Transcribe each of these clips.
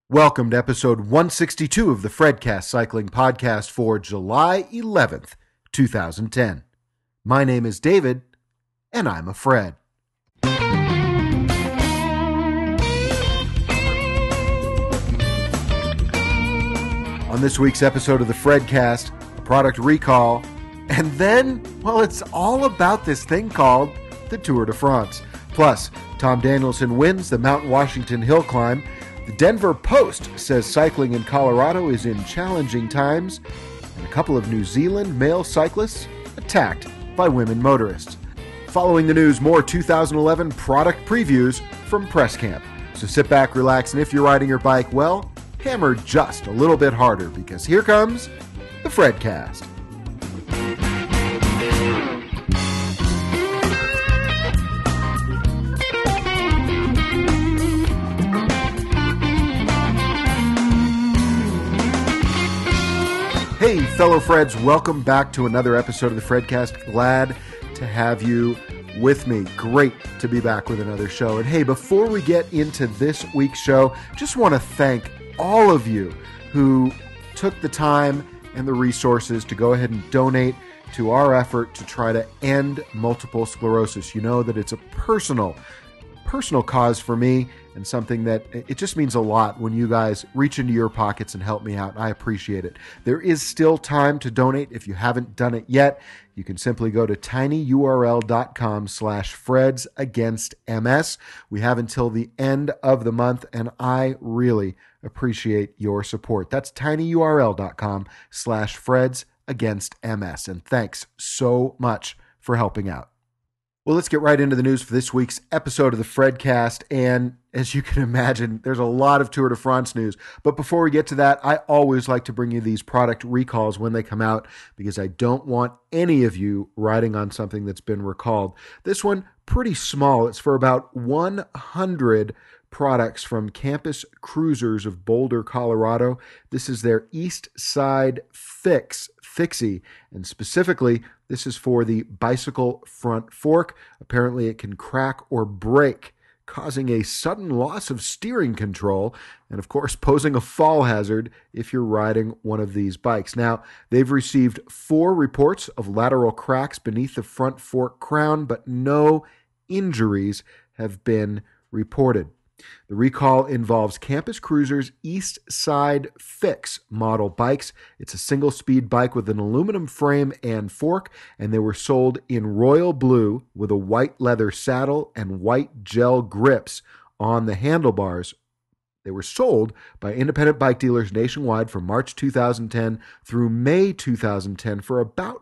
Welcome to episode 162 of the Fredcast Cycling Podcast for July 11th, 2010. My name is David, and I'm a Fred. On this week's episode of the Fredcast, a product recall, and then, well, it's all about this thing called the Tour de France. Plus, Tom Danielson wins the Mount Washington Hill Climb. The Denver Post says cycling in Colorado is in challenging times, and a couple of New Zealand male cyclists attacked by women motorists. Following the news, more 2011 product previews from Press Camp. So sit back, relax, and if you're riding your bike, well, hammer just a little bit harder, because here comes the Fredcast. Hey, fellow Freds, welcome back to another episode of the Fredcast. Glad to have you with me. Great to be back with another show. And hey, before we get into this week's show, just want to thank all of you who took the time and the resources to go ahead and donate to our effort to try to end multiple sclerosis. You know that it's a personal cause for me, and something that it just means a lot when you guys reach into your pockets and help me out. I appreciate it. There is still time to donate. If you haven't done it yet, you can simply go to tinyurl.com/FredsAgainstMS. We have until the end of the month, and I really appreciate your support. That's tinyurl.com/FredsAgainstMS. And thanks so much for helping out. Well, let's get right into the news for this week's episode of the Fredcast. And as you can imagine, there's a lot of Tour de France news. But before we get to that, I always like to bring you these product recalls when they come out, because I don't want any of you riding on something that's been recalled. This one, pretty small. It's for about 100 products from Campus Cruisers of Boulder, Colorado. This is their East Side Fixie, and specifically, this is for the bicycle front fork. Apparently, it can crack or break, causing a sudden loss of steering control, and of course, posing a fall hazard if you're riding one of these bikes. Now, they've received 4 reports of lateral cracks beneath the front fork crown, but no injuries have been reported. The recall involves Campus Cruisers East Side Fix model bikes. It's a single-speed bike with an aluminum frame and fork, and they were sold in royal blue with a white leather saddle and white gel grips on the handlebars. They were sold by independent bike dealers nationwide from March 2010 through May 2010 for about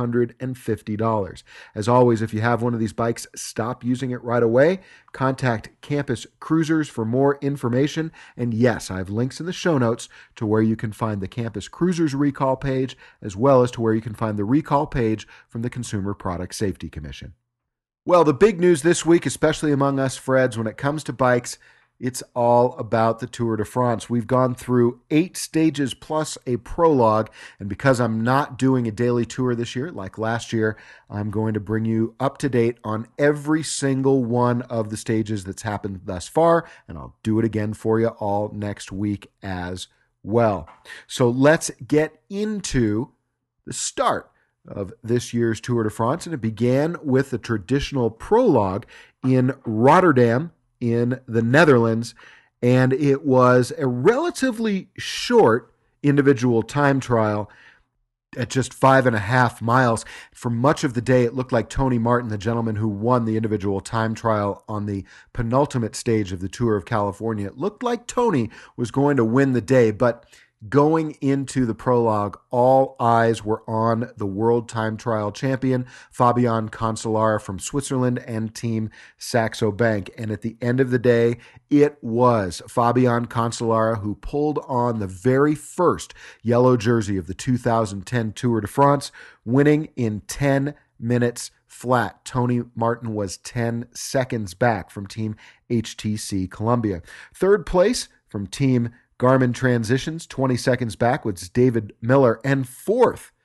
$450. As always, if you have one of these bikes, stop using it right away. Contact Campus Cruisers for more information. And yes, I have links in the show notes to where you can find the Campus Cruisers recall page, as well as to where you can find the recall page from the Consumer Product Safety Commission. Well, the big news this week, especially among us Freds, when it comes to bikes, it's all about the Tour de France. We've gone through 8 stages plus a prologue, and because I'm not doing a daily tour this year like last year, I'm going to bring you up to date on every single one of the stages that's happened thus far, and I'll do it again for you all next week as well. So let's get into the start of this year's Tour de France, and it began with the traditional prologue in Rotterdam, in the Netherlands, and it was a relatively short individual time trial at just 5.5 miles. For much of the day, it looked like Tony Martin, the gentleman who won the individual time trial on the penultimate stage of the Tour of California, it looked like Tony was going to win the day, but going into the prologue, all eyes were on the world time trial champion, Fabian Cancellara from Switzerland and Team Saxo Bank. And at the end of the day, it was Fabian Cancellara who pulled on the very first yellow jersey of the 2010 Tour de France, winning in 10 minutes flat. Tony Martin was 10 seconds back from Team HTC Columbia. Third place from Team Garmin Transitions, 20 seconds back, was David Miller. And fourth,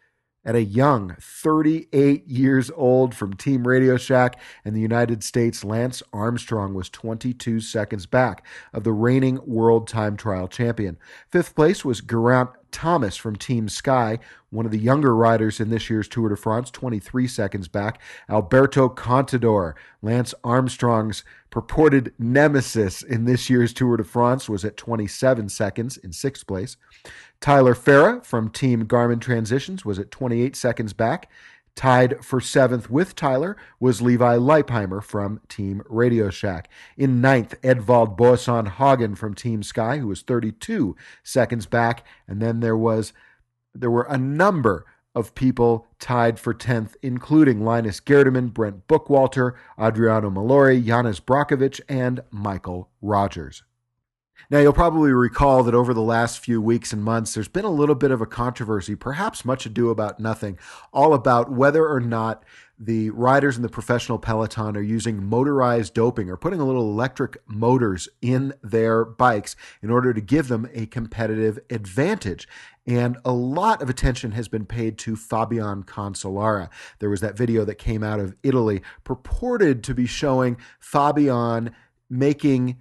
at a young 38 years old from Team Radio Shack in the United States, Lance Armstrong was 22 seconds back of the reigning world time trial champion. Fifth place was Geraint Thomas from Team Sky, one of the younger riders in this year's Tour de France, 23 seconds back. Alberto Contador, Lance Armstrong's purported nemesis in this year's Tour de France, was at 27 seconds in sixth place. Tyler Farah from Team Garmin Transitions was at 28 seconds back. Tied for seventh with Tyler was Levi Leipheimer from Team Radio Shack. In ninth, Edvald Boasson Hagen from Team Sky, who was 32 seconds back. And then there were a number of people tied for 10th, including Linus Gerdemann, Brent Bookwalter, Adriano Malori, Janis Brockovich, and Michael Rogers. Now, you'll probably recall that over the last few weeks and months, there's been a little bit of a controversy, perhaps much ado about nothing, all about whether or not the riders in the professional peloton are using motorized doping or putting a little electric motors in their bikes in order to give them a competitive advantage. And a lot of attention has been paid to Fabian Cancellara. There was that video that came out of Italy purported to be showing Fabian making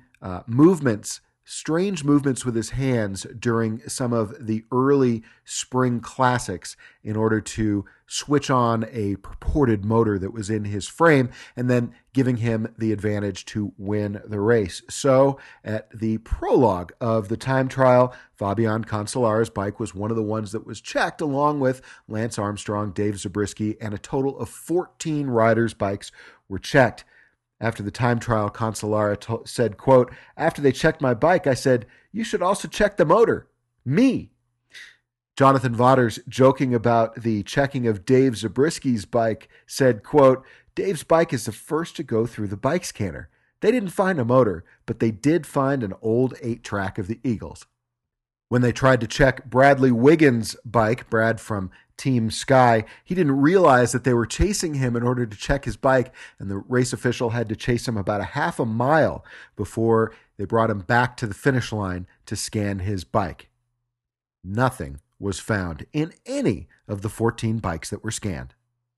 strange movements with his hands during some of the early spring classics in order to switch on a purported motor that was in his frame and then giving him the advantage to win the race. So at the prologue of the time trial, Fabian Cancellara's bike was one of the ones that was checked, along with Lance Armstrong, Dave Zabriskie, and a total of 14 riders' bikes were checked. After the time trial, Cancellara said, quote, "After they checked my bike, I said, you should also check the motor. Me." Jonathan Vaughters, joking about the checking of Dave Zabriskie's bike, said, quote, "Dave's bike is the first to go through the bike scanner. They didn't find a motor, but they did find an old 8-track of the Eagles." When they tried to check Bradley Wiggins' bike, Brad from Team Sky, he didn't realize that they were chasing him in order to check his bike, and the race official had to chase him about a half a mile before they brought him back to the finish line to scan his bike. Nothing was found in any of the 14 bikes that were scanned.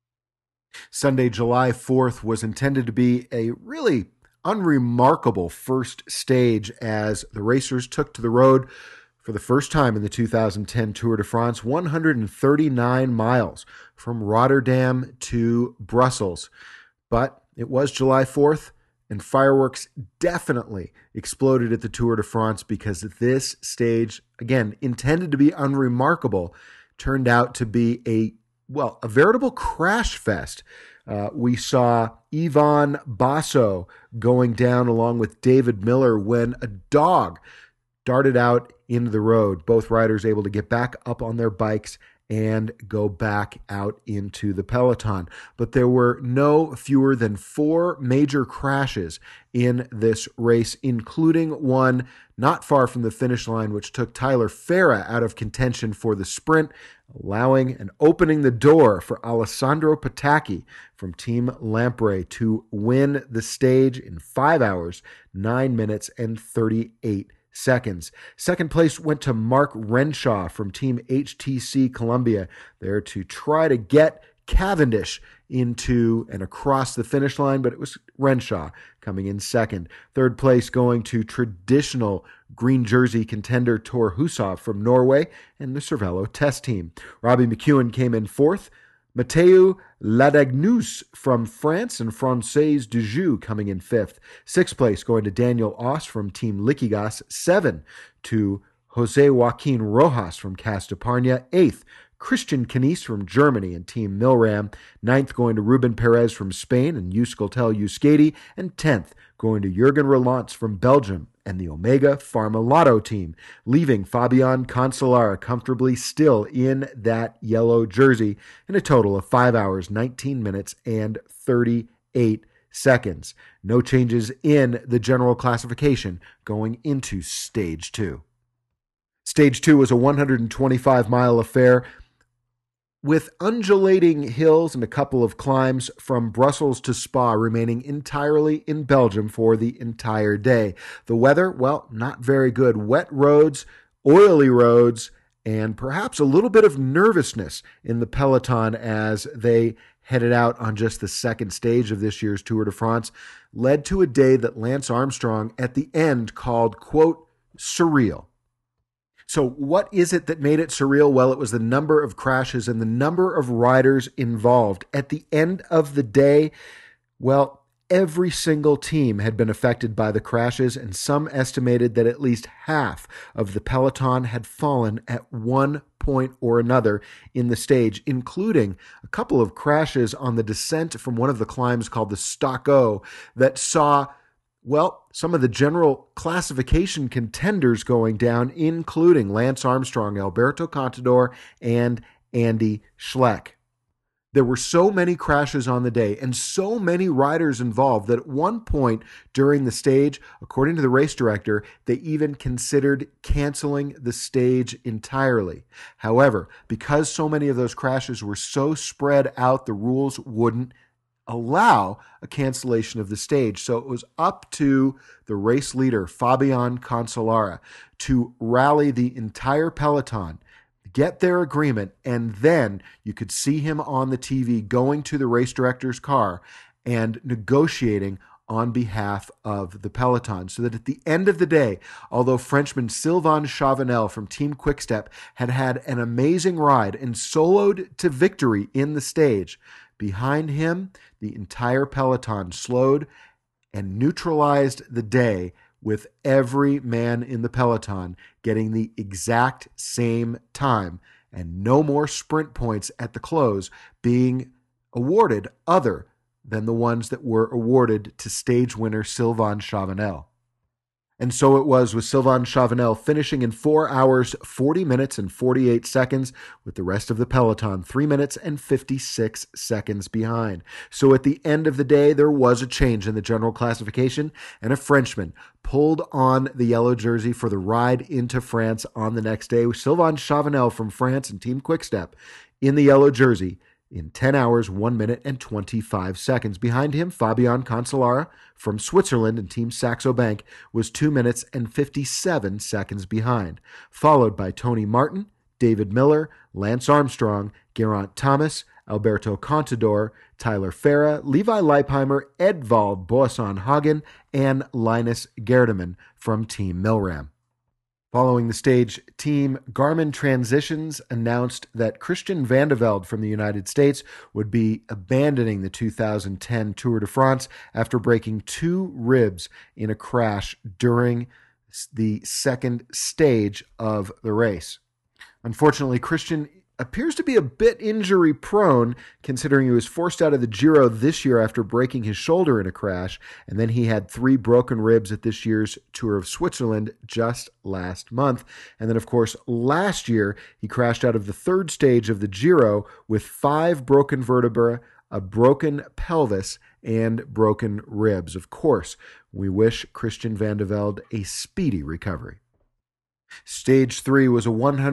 Sunday, July 4th was intended to be a really unremarkable first stage as the racers took to the road for the first time in the 2010 Tour de France, 139 miles from Rotterdam to Brussels. But it was July 4th, and fireworks definitely exploded at the Tour de France because this stage, again, intended to be unremarkable, turned out to be a veritable crash fest. We saw Ivan Basso going down along with David Miller when a dog darted out into the road. Both riders able to get back up on their bikes and go back out into the peloton. But there were no fewer than 4 major crashes in this race, including one not far from the finish line, which took Tyler Farah out of contention for the sprint, allowing and opening the door for Alessandro Patacchi from Team Lampre to win the stage in 5 hours, 9 minutes, and 38 seconds. Second place went to Mark Renshaw from Team HTC Columbia, there to try to get Cavendish into and across the finish line, but it was Renshaw coming in second. Third place going to traditional green jersey contender Tor Husov from Norway and the Cervelo test team. Robbie McEwen came in fourth. Matteo Ladagnous from France and Française Dujou coming in fifth. Sixth place going to Daniel Oss from Team Liquigas. 7 to Jose Joaquin Rojas from Casteparnia. 8th, Christian Knies from Germany and Team Milram. 9th going to Ruben Perez from Spain and Euskaltel Euskadi. And 10th going to Jurgen Rolants from Belgium and the Omega Pharma Lotto team, leaving Fabian Cancellara comfortably still in that yellow jersey in a total of 5 hours, 19 minutes, and 38 seconds. No changes in the general classification going into Stage 2. Stage 2 was a 125-mile affair with undulating hills and a couple of climbs from Brussels to Spa, remaining entirely in Belgium for the entire day. The weather, not very good. Wet roads, oily roads, and perhaps a little bit of nervousness in the peloton as they headed out on just the second stage of this year's Tour de France, led to a day that Lance Armstrong at the end called, quote, surreal. So what is it that made it surreal? Well, it was the number of crashes and the number of riders involved. At the end of the day, well, every single team had been affected by the crashes, and some estimated that at least half of the peloton had fallen at one point or another in the stage, including a couple of crashes on the descent from one of the climbs called the Stocko that saw, well, some of the general classification contenders going down, including Lance Armstrong, Alberto Contador, and Andy Schleck. There were so many crashes on the day and so many riders involved that at one point during the stage, according to the race director, they even considered canceling the stage entirely. However, because so many of those crashes were so spread out, the rules wouldn't allow a cancellation of the stage. So it was up to the race leader, Fabian Cancellara, to rally the entire peloton, get their agreement, and then you could see him on the TV going to the race director's car and negotiating on behalf of the peloton, so that at the end of the day, although Frenchman Sylvain Chavanel from Team Quickstep had had an amazing ride and soloed to victory in the stage, behind him, the entire peloton slowed and neutralized the day, with every man in the peloton getting the exact same time and no more sprint points at the close being awarded other than the ones that were awarded to stage winner Sylvain Chavanel. And so it was, with Sylvain Chavanel finishing in 4 hours, 40 minutes, and 48 seconds, with the rest of the peloton 3 minutes and 56 seconds behind. So at the end of the day, there was a change in the general classification, and a Frenchman pulled on the yellow jersey for the ride into France on the next day, with Sylvain Chavanel from France and Team Quickstep in the yellow jersey in 10 hours, 1 minute, and 25 seconds. Behind him, Fabian Cancellara from Switzerland and Team Saxo Bank was 2 minutes and 57 seconds behind, followed by Tony Martin, David Miller, Lance Armstrong, Geraint Thomas, Alberto Contador, Tyler Farah, Levi Leipheimer, Edvald Boasson Hagen, and Linus Gerdemann from Team Milram. Following the stage, Team Garmin Transitions announced that Christian Vande Velde from the United States would be abandoning the 2010 Tour de France after breaking 2 ribs in a crash during the second stage of the race. Unfortunately, Christian appears to be a bit injury prone, considering he was forced out of the Giro this year after breaking his shoulder in a crash, and then he had 3 broken ribs at this year's Tour of Switzerland just last month. And then, of course, last year he crashed out of the 3rd stage of the Giro with 5 broken vertebrae, a broken pelvis, and broken ribs. Of course, we wish Christian Vande Velde a speedy recovery. Stage 3 was a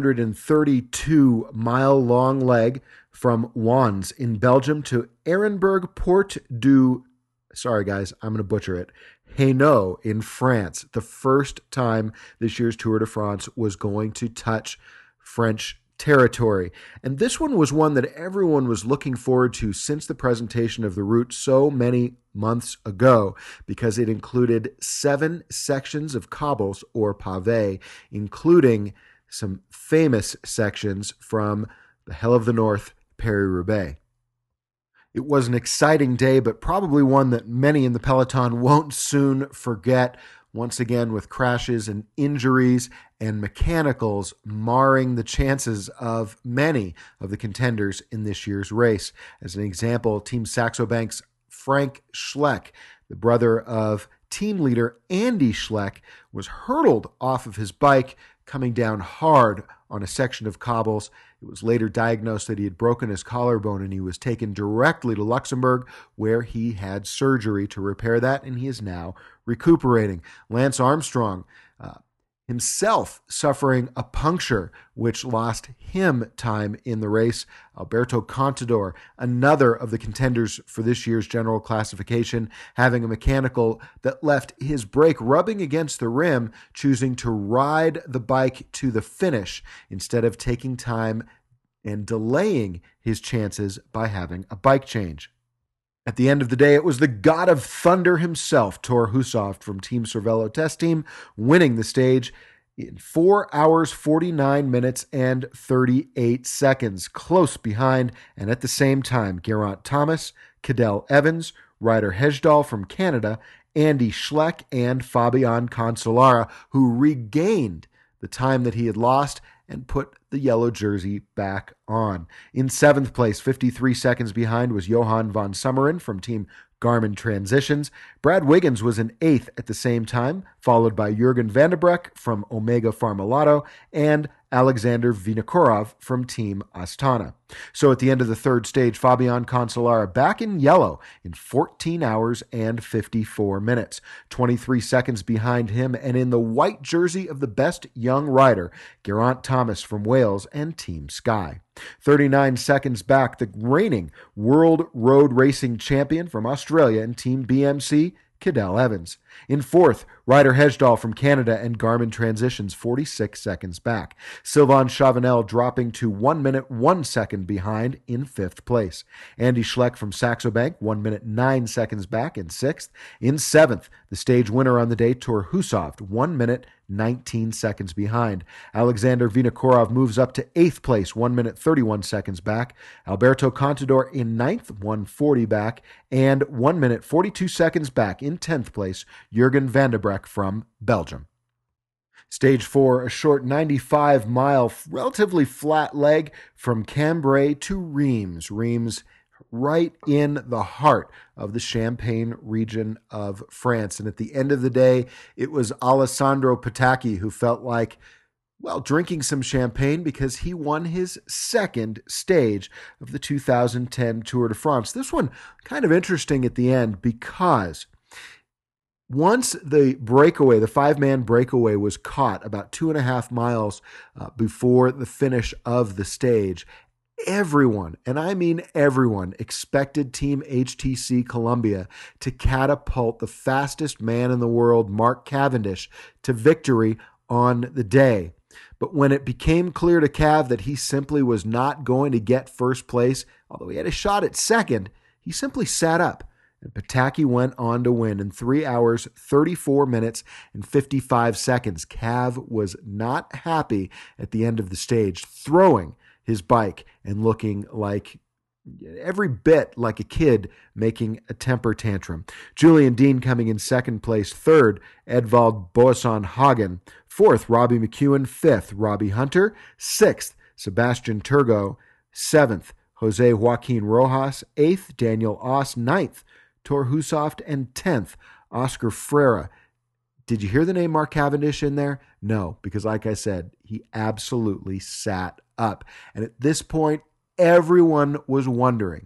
132-mile-long leg from Wannes in Belgium to Ehrenberg Port du, sorry guys, I'm going to butcher it, Hainaut in France. The first time this year's Tour de France was going to touch French territory. And this one was one that everyone was looking forward to since the presentation of the route so many months ago, because it included 7 sections of cobbles or pave, including some famous sections from the Hell of the North, Paris-Roubaix. It was an exciting day, but probably one that many in the peloton won't soon forget, once again with crashes and injuries and mechanicals marring the chances of many of the contenders in this year's race. As an example, Team Saxo Bank's Frank Schleck, the brother of team leader Andy Schleck, was hurtled off of his bike coming down hard on a section of cobbles. It was later diagnosed that he had broken his collarbone, and he was taken directly to Luxembourg, where he had surgery to repair that, and he is now recuperating. Lance Armstrong himself suffering a puncture, which lost him time in the race. Alberto Contador, another of the contenders for this year's general classification, having a mechanical that left his brake rubbing against the rim, choosing to ride the bike to the finish instead of taking time and delaying his chances by having a bike change. At the end of the day, it was the god of thunder himself, Thor Hushovd from Team Cervelo Test Team, winning the stage in 4 hours, 49 minutes, and 38 seconds. Close behind, and at the same time, Geraint Thomas, Cadel Evans, Ryder Hesjedal from Canada, Andy Schleck, and Fabian Cancellara, who regained the time that he had lost and put the yellow jersey back on. In 7th place, 53 seconds behind, was Johan van Summeren from Team Garmin Transitions. Brad Wiggins was in 8th at the same time, followed by Jurgen Vandenbreck from Omega Pharma-Lotto and Alexander Vinokurov from Team Astana. So at the end of the 3rd stage, Fabian Cancellara back in yellow in 14 hours and 54 minutes. 23 seconds behind him, and in the white jersey of the best young rider, Geraint Thomas from Wales and Team Sky. 39 seconds back, the reigning World Road Racing Champion from Australia and Team BMC, Cadel Evans. In 4th, Ryder Hesjedal from Canada and Garmin Transitions, 46 seconds back. Sylvain Chavanel dropping to 1 minute 1 second behind in 5th place. Andy Schleck from Saxo Bank, 1 minute 9 seconds back in 6th. In 7th, the stage winner on the day, Thor Hushovd, 1 minute 19 seconds behind. Alexander Vinokurov moves up to 8th place, 1 minute 31 seconds back. Alberto Contador in 9th, 140 back, and 1 minute 42 seconds back in 10th place, Jurgen Vandenbreck from Belgium. Stage 4, a short 95-mile, relatively flat leg from Cambrai to Reims. Reims right in the heart of the Champagne region of France. And at the end of the day, it was Alessandro Petacchi who felt like, well, drinking some champagne because he won his 2nd stage of the 2010 Tour de France. This one kind of interesting at the end because once the breakaway, the 5-man breakaway was caught about 2.5 miles before the finish of the stage, everyone, and I mean everyone, expected Team HTC Columbia to catapult the fastest man in the world, Mark Cavendish, to victory on the day. But when it became clear to Cav that he simply was not going to get first place, although he had a shot at 2nd, he simply sat up. And Petacchi went on to win in 3 hours, 34 minutes, and 55 seconds. Cav was not happy at the end of the stage, throwing his bike and looking like every bit like a kid making a temper tantrum. Julian Dean coming in 2nd place. 3rd, Edvald Boasson Hagen. 4th, Robbie McEwen. 5th, Robbie Hunter. 6th, Sebastian Turgo. 7th, Jose Joaquin Rojas. 8th, Daniel Oss. 9th, Thor Hushovd. And 10th, Oscar Freire. Did you hear the name Mark Cavendish in there? No, because like I said, he absolutely sat up. And at this point, everyone was wondering,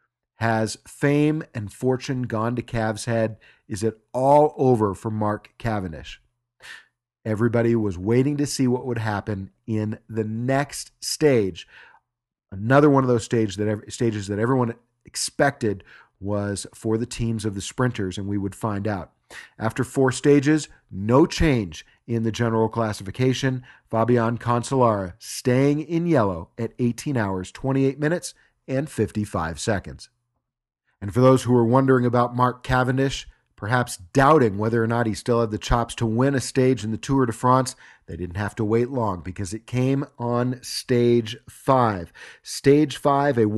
has fame and fortune gone to Cav's head? Is it all over for Mark Cavendish? Everybody was waiting to see what would happen in the next stage. Another one of those stages that everyone expected was for the teams of the sprinters, and we would find out. After 4 stages, no change in the general classification. Fabian Cancellara staying in yellow at 18 hours, 28 minutes, and 55 seconds. And for those who were wondering about Mark Cavendish, perhaps doubting whether or not he still had the chops to win a stage in the Tour de France, they didn't have to wait long because it came on Stage 5. Stage 5, a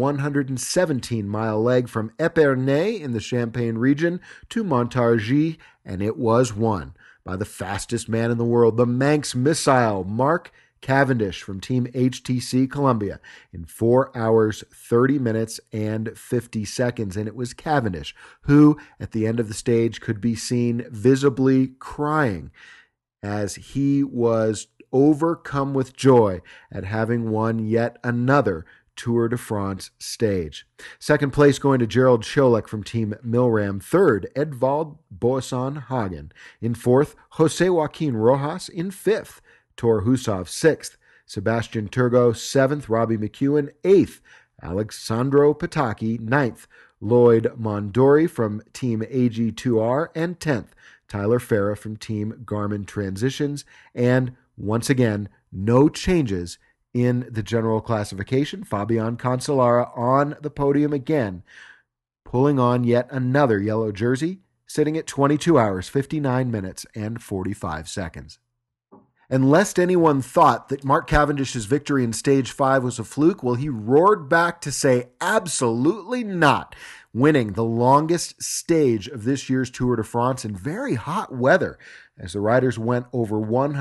117-mile leg from Epernay in the Champagne region to Montargis, and it was won by the fastest man in the world, the Manx missile, Mark Cavendish from Team HTC Columbia in 4 hours, 30 minutes, and 50 seconds. And it was Cavendish who, at the end of the stage, could be seen visibly crying as he was overcome with joy at having won yet another Tour de France stage. Second place going to Gerald Scholek from Team Milram. Third, Edvald Boasson Hagen. In fourth, Jose Joaquin Rojas. In fifth, Thor Hushovd. Sixth, Sebastian Turgo. Seventh, Robbie McEwen. Eighth, Alexandro Pataki. Ninth, Lloyd Mondori from Team AG2R. And 10th, Tyler Farah from Team Garmin Transitions. And once again, no changes in the general classification. Fabian Cancellara on the podium again, pulling on yet another yellow jersey, sitting at 22 hours, 59 minutes, and 45 seconds. And lest anyone thought that Mark Cavendish's victory in Stage 5 was a fluke, well, he roared back to say absolutely not, winning the longest stage of this year's Tour de France in very hot weather, as the riders went over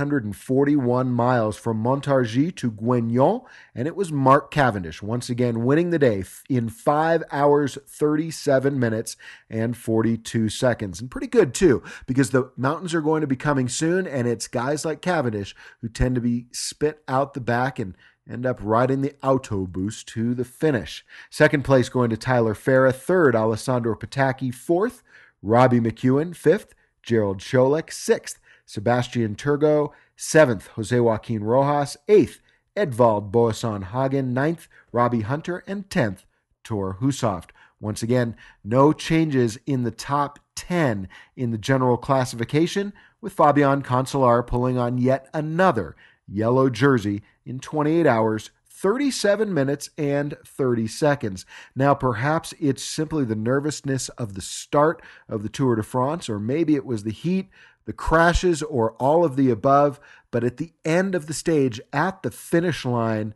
141 miles from Montargis to Guignon, and it was Mark Cavendish once again winning the day in 5 hours, 37 minutes, and 42 seconds. And pretty good, too, because the mountains are going to be coming soon, and it's guys like Cavendish who tend to be spit out the back and end up riding the autobus to the finish. Second place going to Tyler Farah. Third, Alessandro Pataki. Fourth, Robbie McEwen. Fifth, Gerald Scholek. Sixth, Sebastian Turgo. Seventh, Jose Joaquin Rojas. Eighth, Edvald Boasson Hagen. Ninth, Robbie Hunter. And 10th, Thor Hushovd. Once again, no changes in the top 10 in the general classification, with Fabian Cancellara pulling on yet another yellow jersey in 28 hours, 37 minutes, and 30 seconds. Now, perhaps it's simply the nervousness of the start of the Tour de France, or maybe it was the heat, the crashes, or all of the above. But at the end of the stage, at the finish line,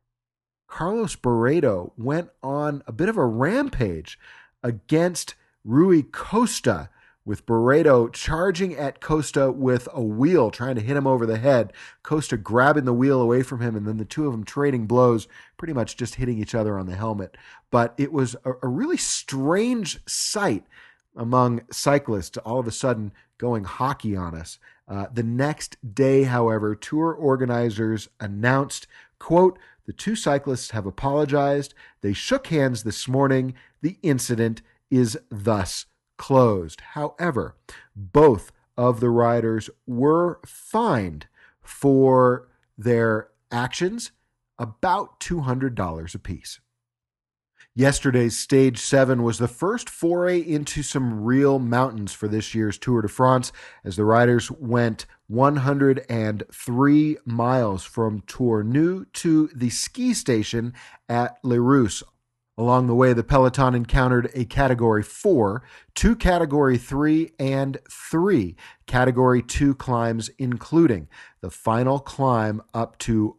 Carlos Barredo went on a bit of a rampage against Rui Costa, with Barredo charging at Costa with a wheel, trying to hit him over the head. Costa grabbing the wheel away from him, and then the two of them trading blows, pretty much just hitting each other on the helmet. But it was a really strange sight among cyclists, all of a sudden going hockey on us. The next day, however, tour organizers announced, quote, "The two cyclists have apologized. They shook hands this morning. The incident is thus closed." However, both of the riders were fined for their actions, about $200 apiece. Yesterday's Stage 7 was the first foray into some real mountains for this year's Tour de France, as the riders went 103 miles from Tournus to the ski station at Les Rousses. Along the way, the peloton encountered a Category 4, 2 Category 3, and 3 Category 2 climbs, including the final climb up to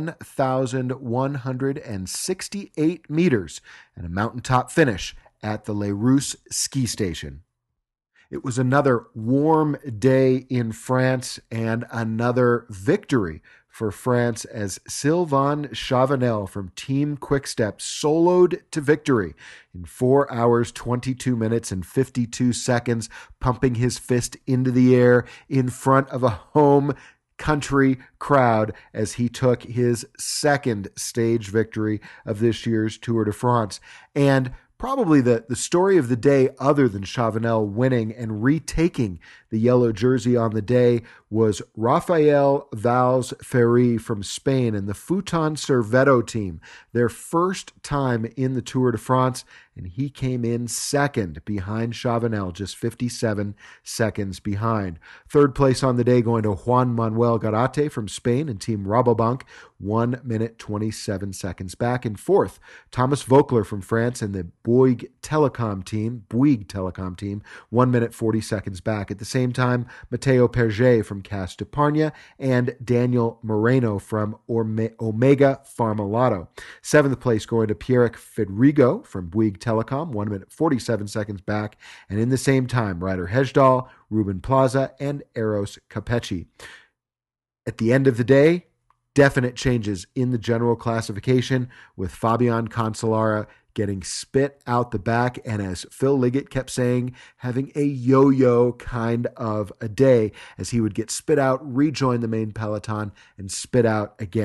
1,168 meters and a mountaintop finish at the Les Rousses ski station. It was another warm day in France and another victory for France, as Sylvain Chavanel from Team Quickstep soloed to victory in 4 hours, 22 minutes, and 52 seconds, pumping his fist into the air in front of a home country crowd as he took his second stage victory of this year's Tour de France. And probably the story of the day, other than Chavanel winning and retaking the yellow jersey on the day, was Rafael Valls Ferri from Spain and the Futon Servetto team, their first time in the Tour de France, and he came in second behind Chavanel, just 57 seconds behind. Third place on the day going to Juan Manuel Garate from Spain and Team Rabobank, 1 minute 27 seconds back. And fourth, Thomas Voeckler from France and the Bouygues Telecom team, 1 minute 40 seconds back. At the same time, Matteo Perget from Cas d'Epargne and Daniel Moreno from Omega Pharma-Lotto. Seventh place going to Pierrick Fedrigo from Bouygues Telecom, 1 minute 47 seconds back. And in the same time, Ryder Hesjedal, Ruben Plaza, and Eros Capecchi. At the end of the day, definite changes in the general classification, with Fabian Cancellara getting spit out the back, and as Phil Liggett kept saying, having a yo-yo kind of a day, as he would get spit out, rejoin the main peloton, and spit out again.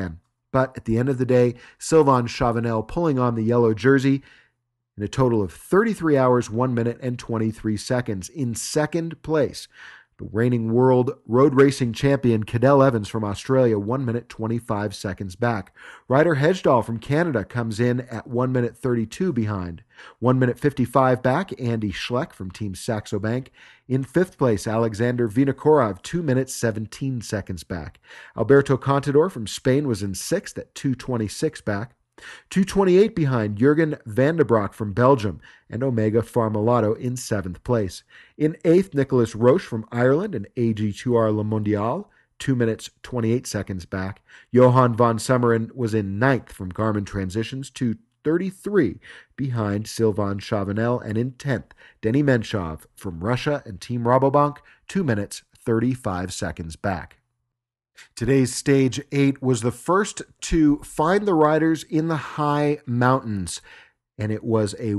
But at the end of the day, Sylvain Chavanel pulling on the yellow jersey in a total of 33 hours, 1 minute, and 23 seconds. In second place, the reigning world road racing champion Cadel Evans from Australia, 1 minute 25 seconds back. Ryder Hejdahl from Canada comes in at 1 minute 32 behind. 1 minute 55 back, Andy Schleck from Team Saxo Bank. In fifth place, Alexander Vinokourov, 2 minutes 17 seconds back. Alberto Contador from Spain was in sixth at 2:26 back. 2:28 behind Jurgen van der Broek from Belgium, and Omega Farmalato in seventh place. In eighth, Nicholas Roche from Ireland and AG2R Le Mondial, 2 minutes 28 seconds back. Johan van Summeren was in ninth from Garmin Transitions, 2:33 behind Sylvain Chavanel, and in 10th, Denny Menshov from Russia and Team Rabobank, 2 minutes 35 seconds back. Today's Stage 8 was the first to find the riders in the high mountains, and it was a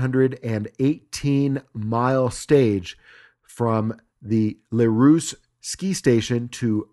118-mile stage from the Les Rousses ski station to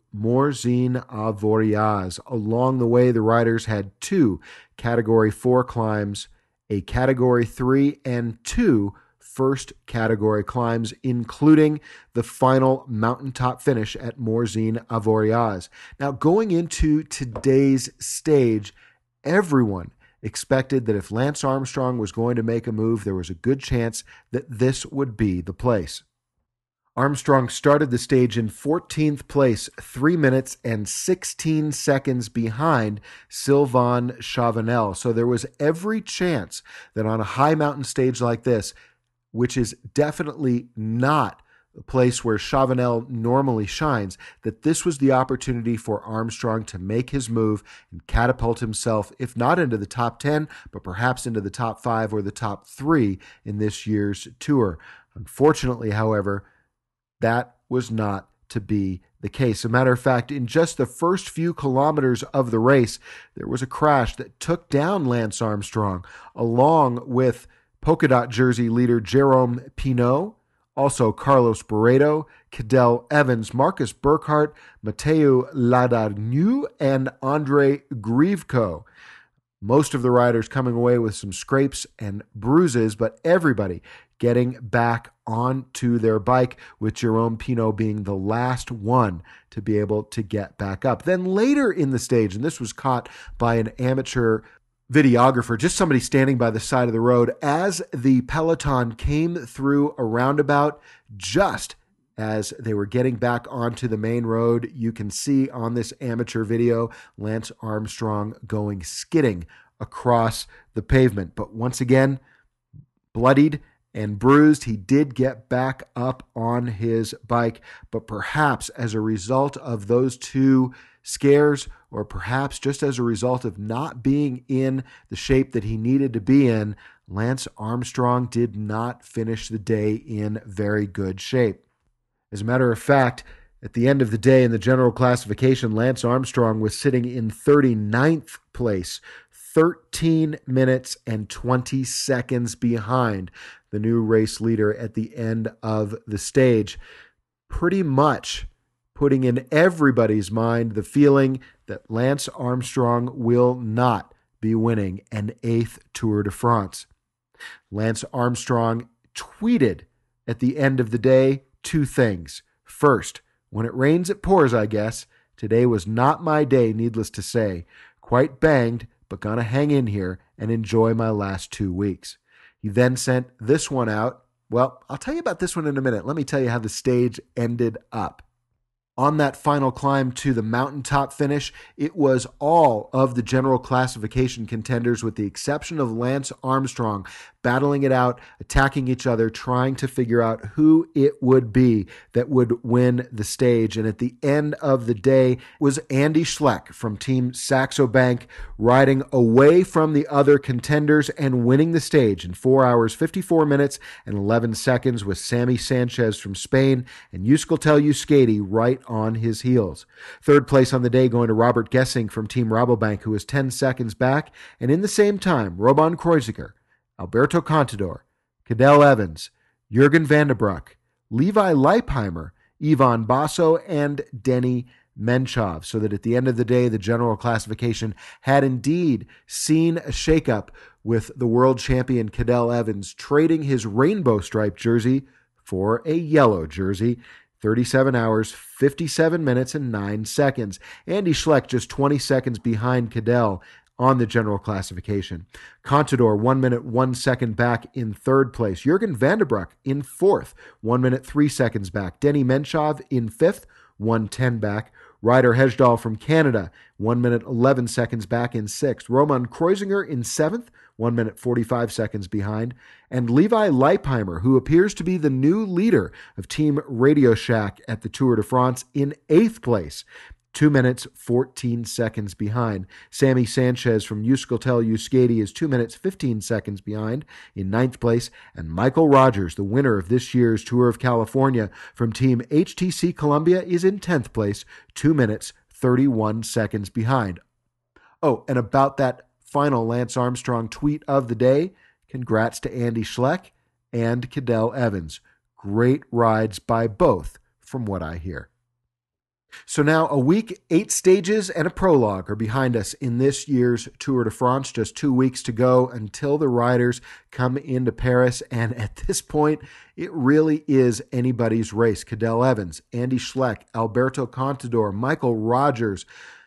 Morzine-à-Voriaz. Along the way, the riders had 2 Category 4 climbs, a Category 3, and 2 first category climbs, including the final mountaintop finish at Morzine-à-Voriaz. Now, going into today's stage, everyone expected that if Lance Armstrong was going to make a move, there was a good chance that this would be the place. Armstrong started the stage in 14th place, 3 minutes and 16 seconds behind Sylvain Chavanel. So there was every chance that on a high mountain stage like this, which is definitely not the place where Chavanel normally shines, that this was the opportunity for Armstrong to make his move and catapult himself, if not into the top 10, but perhaps into the top 5 or the top 3 in this year's tour. Unfortunately, however, that was not to be the case. As a matter of fact, in just the first few kilometers of the race, there was a crash that took down Lance Armstrong, along with polka dot jersey leader Jerome Pinot, also Carlos Barreto, Cadel Evans, Marcus Burkhardt, Matteo Ladarnu, and Andre Grivko. Most of the riders coming away with some scrapes and bruises, but everybody getting back onto their bike, with Jerome Pinot being the last one to be able to get back up. Then later in the stage, and this was caught by an amateur videographer, just somebody standing by the side of the road, as the peloton came through a roundabout, just as they were getting back onto the main road, you can see on this amateur video Lance Armstrong going skidding across the pavement. But once again, bloodied and bruised, he did get back up on his bike. But perhaps as a result of those 2 scares, or perhaps just as a result of not being in the shape that he needed to be in, Lance Armstrong did not finish the day in very good shape. As a matter of fact, at the end of the day in the general classification, Lance Armstrong was sitting in 39th place, 13 minutes and 20 seconds behind the new race leader at the end of the stage. Pretty much putting in everybody's mind the feeling that Lance Armstrong will not be winning an 8th Tour de France. Lance Armstrong tweeted at the end of the day 2 things. First, when it rains, it pours, I guess. Today was not my day, needless to say. Quite banged, but gonna hang in here and enjoy my last 2 weeks. He then sent this one out. Well, I'll tell you about this one in a minute. Let me tell you how the stage ended up. On that final climb to the mountaintop finish, it was all of the general classification contenders, with the exception of Lance Armstrong, battling it out, attacking each other, trying to figure out who it would be that would win the stage. And at the end of the day was Andy Schleck from Team Saxo Bank, riding away from the other contenders and winning the stage in 4 hours, 54 minutes, and 11 seconds, with Sammy Sanchez from Spain and Euskaltel Euskadi right on his heels. Third place on the day going to Robert Gessing from Team Rabobank, who was 10 seconds back, and in the same time, Robin Kreuziger, Alberto Contador, Cadel Evans, Jurgen van der Broek, Levi Leipheimer, Ivan Basso, and Denny Menchov, so that at the end of the day, the general classification had indeed seen a shakeup with the world champion Cadel Evans trading his rainbow-striped jersey for a yellow jersey. 37 hours, 57 minutes, and 9 seconds. Andy Schleck just 20 seconds behind Cadel on the general classification. Contador, 1 minute, 1 second back in third place. Jürgen Vandenbroek in fourth, 1 minute, 3 seconds back. Denny Menchov in fifth, 1:10 back. Ryder Hesjedal from Canada, 1 minute, 11 seconds back in sixth. Roman Kreuziger in seventh, 1 minute, 45 seconds behind. And Levi Leipheimer, who appears to be the new leader of Team Radio Shack at the Tour de France, in eighth place, 2 minutes, 14 seconds behind. Sammy Sanchez from Euskaltel Euskadi is 2 minutes, 15 seconds behind in ninth place. And Michael Rogers, the winner of this year's Tour of California from Team HTC Columbia, is in 10th place, 2 minutes, 31 seconds behind. Oh, and about that final Lance Armstrong tweet of the day, congrats to Andy Schleck and Cadel Evans. Great rides by both, from what I hear. So now a week, 8 stages, and a prologue are behind us in this year's Tour de France. Just 2 weeks to go until the riders come into Paris. And at this point, it really is anybody's race. Cadel Evans, Andy Schleck, Alberto Contador, Michael Rogers,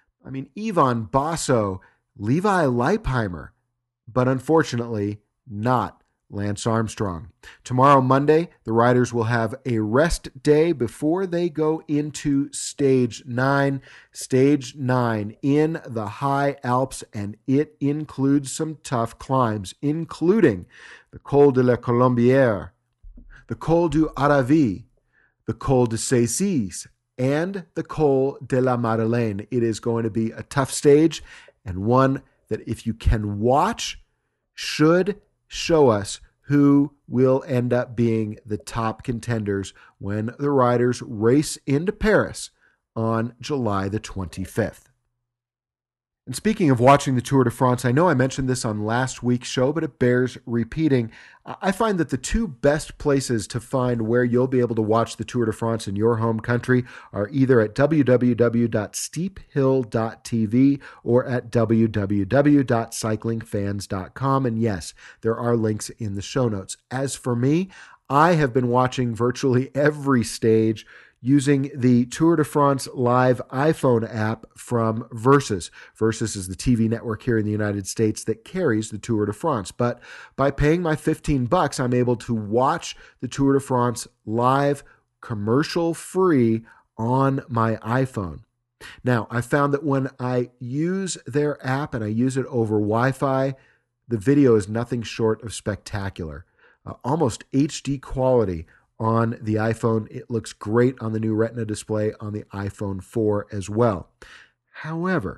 Ivan Basso, Levi Leipheimer, but unfortunately not Lance Armstrong. Tomorrow, Monday, the riders will have a rest day before they go into Stage 9. Stage 9 in the high Alps, and it includes some tough climbs, including the Col de la Colombière, the Col du Aravis, the Col de Cézanne, and the Col de la Madeleine. It is going to be a tough stage, and one that, if you can watch, should show us who will end up being the top contenders when the riders race into Paris on July the 25th. And speaking of watching the Tour de France, I know I mentioned this on last week's show, but it bears repeating. I find that the two best places to find where you'll be able to watch the Tour de France in your home country are either at www.steephill.tv or at www.cyclingfans.com. And yes, there are links in the show notes. As for me, I have been watching virtually every stage using the Tour de France Live iPhone app from Versus. Versus is the TV network here in the United States that carries the Tour de France. But by paying my $15, I'm able to watch the Tour de France live, commercial-free on my iPhone. Now, I found that when I use their app and I use it over Wi-Fi, the video is nothing short of spectacular. Almost HD quality on the iPhone. It looks great on the new Retina display on the iPhone 4 as well. However,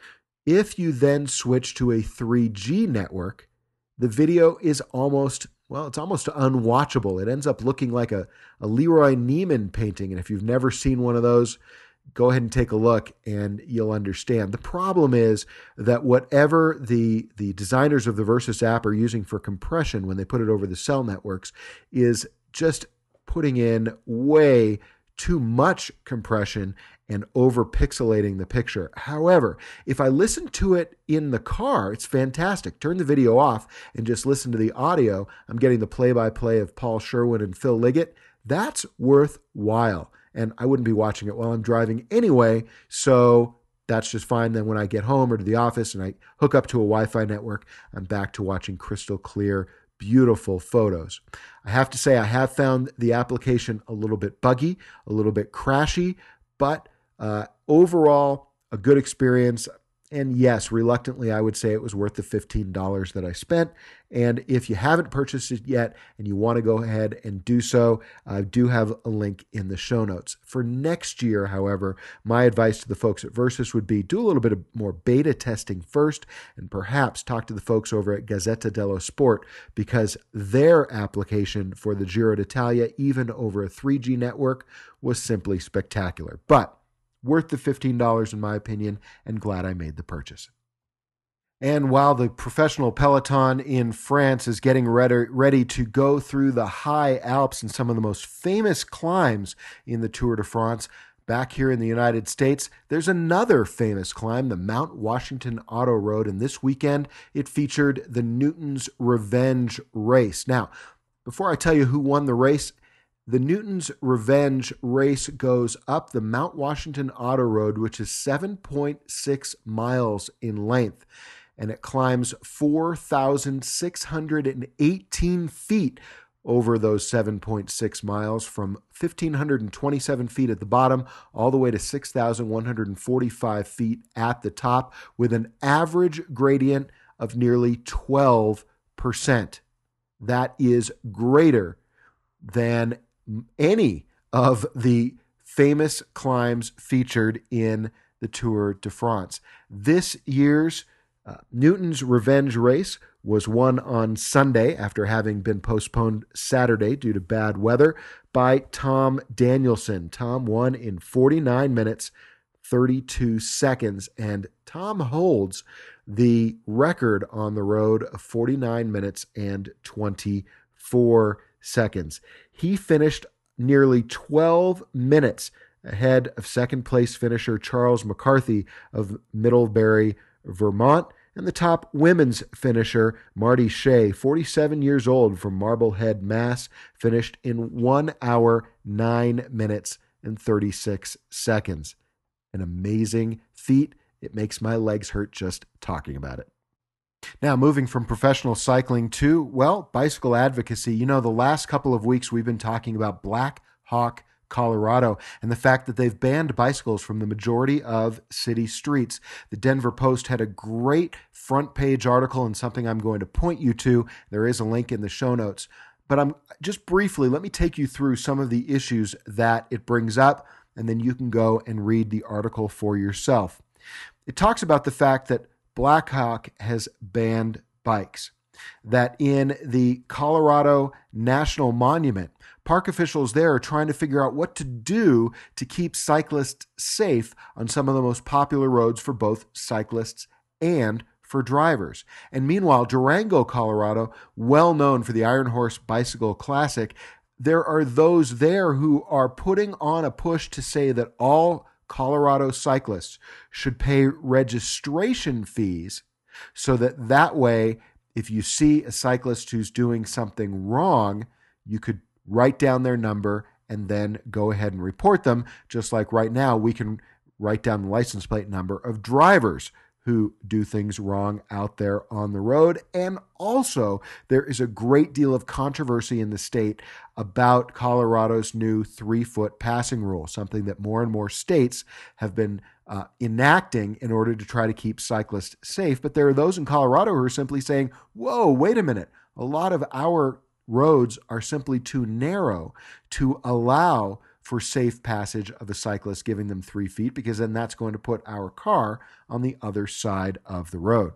if you then switch to a 3G network, the video is almost unwatchable. It ends up looking like a Leroy Neiman painting. And if you've never seen one of those, go ahead and take a look and you'll understand. The problem is that whatever the designers of the Versus app are using for compression when they put it over the cell networks is just putting in way too much compression and over pixelating the picture. However, if I listen to it in the car, it's fantastic. Turn the video off and just listen to the audio. I'm getting the play-by-play of Paul Sherwin and Phil Liggett. That's worthwhile. And I wouldn't be watching it while I'm driving anyway, so that's just fine. Then when I get home or to the office and I hook up to a Wi-Fi network, I'm back to watching crystal clear, beautiful photos. I have to say I have found the application a little bit buggy, a little bit crashy, but overall a good experience. And yes, reluctantly, I would say it was worth the $15 that I spent. And if you haven't purchased it yet and you want to go ahead and do so, I do have a link in the show notes. For next year, however, my advice to the folks at Versus would be do a little bit of more beta testing first and perhaps talk to the folks over at Gazzetta dello Sport, because their application for the Giro d'Italia, even over a 3G network, was simply spectacular. But worth the $15 in my opinion, and glad I made the purchase. And while the professional peloton in France is getting ready to go through the high Alps and some of the most famous climbs in the Tour de France, Back here in the United States, there's another famous climb, the Mount Washington Auto Road, and this weekend it featured the Newton's Revenge Race. Now, before I tell you who won the race, the Newton's Revenge Race goes up the Mount Washington Auto Road, which is 7.6 miles in length, and it climbs 4,618 feet over those 7.6 miles, from 1,527 feet at the bottom all the way to 6,145 feet at the top, with an average gradient of nearly 12%. That is greater than any of the famous climbs featured in the Tour de France. This year's Newton's Revenge Race was won on Sunday after having been postponed Saturday due to bad weather by Tom Danielson. Tom won in 49 minutes, 32 seconds, and Tom holds the record on the road of 49 minutes and 24 seconds. He finished nearly 12 minutes ahead of second place finisher Charles McCarthy of Middlebury, Vermont, and the top women's finisher, Marty Shea, 47 years old from Marblehead, Mass., finished in 1 hour, 9 minutes, and 36 seconds. An amazing feat. It makes my legs hurt just talking about it. Now, moving from professional cycling to, well, bicycle advocacy. You know, the last couple of weeks we've been talking about Black Hawk, Colorado, and the fact that they've banned bicycles from the majority of city streets. The Denver Post had a great front page article, and something I'm going to point you to. There is a link in the show notes. But just briefly, let me take you through some of the issues that it brings up, and then you can go and read the article for yourself. It talks about the fact that Black Hawk has banned bikes, that in the Colorado National Monument, park officials there are trying to figure out what to do to keep cyclists safe on some of the most popular roads for both cyclists and for drivers. And meanwhile, Durango, Colorado, well known for the Iron Horse Bicycle Classic, there are those there who are putting on a push to say that all Colorado cyclists should pay registration fees so that way, if you see a cyclist who's doing something wrong, you could write down their number and then go ahead and report them, just like right now we can write down the license plate number of drivers who do things wrong out there on the road. And also, there is a great deal of controversy in the state about Colorado's new 3-foot passing rule, something that more and more states have been enacting in order to try to keep cyclists safe. But there are those in Colorado who are simply saying, whoa, wait a minute. A lot of our roads are simply too narrow to allow for safe passage of a cyclist, giving them 3 feet, because then that's going to put our car on the other side of the road.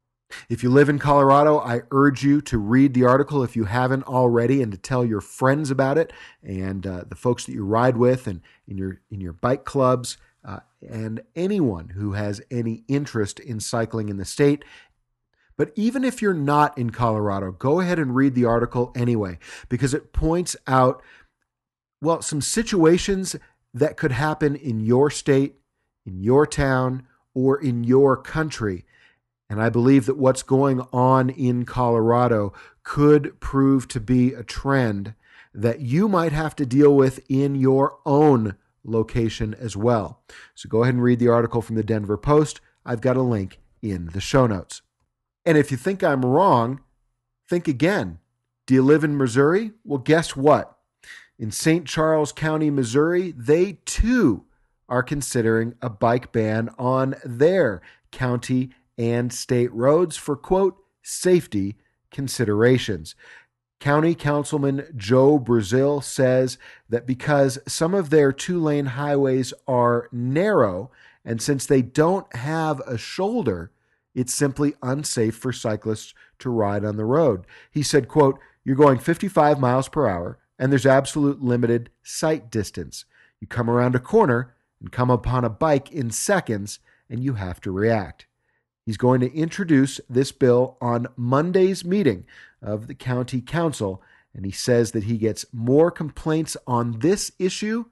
If you live in Colorado, I urge you to read the article if you haven't already, and to tell your friends about it, and the folks that you ride with, and in your bike clubs, and anyone who has any interest in cycling in the state. But even if you're not in Colorado, go ahead and read the article anyway, because it points out, well, some situations that could happen in your state, in your town, or in your country. And I believe that what's going on in Colorado could prove to be a trend that you might have to deal with in your own location as well. So go ahead and read the article from the Denver Post. I've got a link in the show notes. And if you think I'm wrong, think again. Do you live in Missouri? Well, guess what? In St. Charles County, Missouri, they too are considering a bike ban on their county and state roads for, quote, safety considerations. County Councilman Joe Brazil says that because some of their 2-lane highways are narrow, and since they don't have a shoulder, it's simply unsafe for cyclists to ride on the road. He said, quote, you're going 55 miles per hour, and there's absolute limited sight distance. You come around a corner and come upon a bike in seconds, and you have to react. He's going to introduce this bill on Monday's meeting of the county council, and he says that he gets more complaints on this issue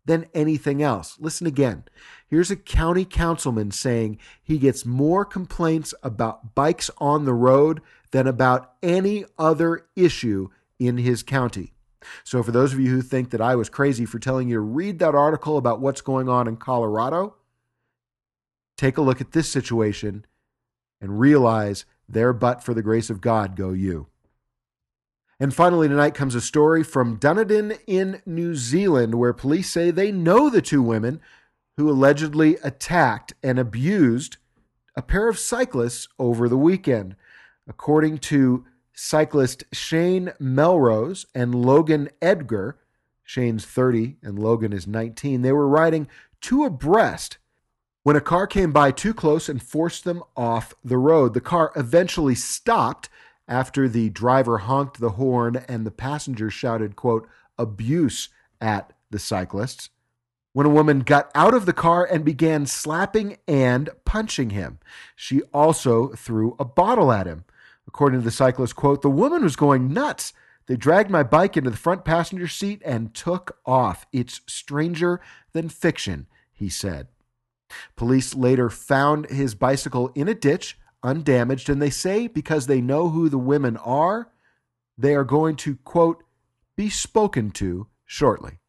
than anything else. Listen again. Here's a county councilman saying he gets more complaints about bikes on the road than about any other issue in his county. So for those of you who think that I was crazy for telling you to read that article about what's going on in Colorado, take a look at this situation and realize there but for the grace of God go you. And finally tonight comes a story from Dunedin in New Zealand, where police say they know the two women who allegedly attacked and abused a pair of cyclists over the weekend. According to cyclist Shane Melrose and Logan Edgar, Shane's 30 and Logan is 19, they were riding two abreast when a car came by too close and forced them off the road. The car eventually stopped after the driver honked the horn and the passenger shouted, quote, abuse at the cyclists, when a woman got out of the car and began slapping and punching him. She also threw a bottle at him. According to the cyclist, quote, the woman was going nuts. They dragged my bike into the front passenger seat and took off. It's stranger than fiction, he said. Police later found his bicycle in a ditch, undamaged, and they say because they know who the women are, they are going to, quote, be spoken to shortly.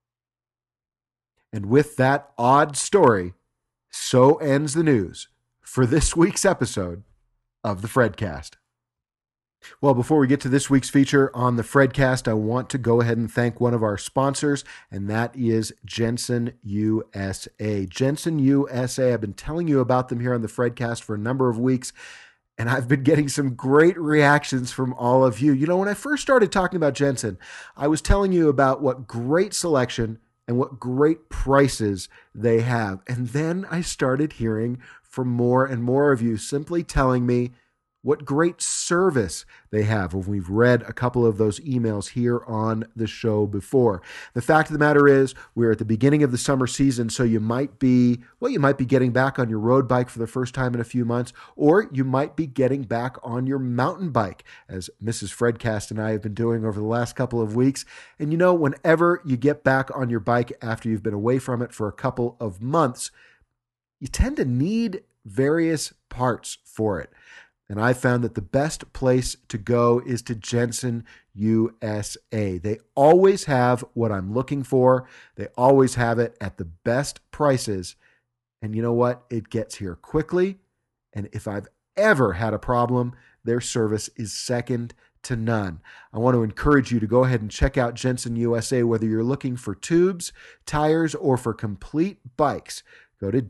And with that odd story, so ends the news for this week's episode of the Fredcast. Well, before we get to this week's feature on the Fredcast, I want to go ahead and thank one of our sponsors, and that is Jensen USA. Jensen USA, I've been telling you about them here on the Fredcast for a number of weeks, and I've been getting some great reactions from all of you. You know, when I first started talking about Jensen, I was telling you about what great selection and what great prices they have. And then I started hearing from more and more of you simply telling me what great service they have. We've read a couple of those emails here on the show before. The fact of the matter is, we're at the beginning of the summer season, so you might be getting back on your road bike for the first time in a few months, or you might be getting back on your mountain bike, as Mrs. Fredcast and I have been doing over the last couple of weeks. And you know, whenever you get back on your bike after you've been away from it for a couple of months, you tend to need various parts for it. And I found that the best place to go is to Jensen USA. They always have what I'm looking for. They always have it at the best prices. And you know what? It gets here quickly. And if I've ever had a problem, their service is second to none. I want to encourage you to go ahead and check out Jensen USA, whether you're looking for tubes, tires, or for complete bikes. Go to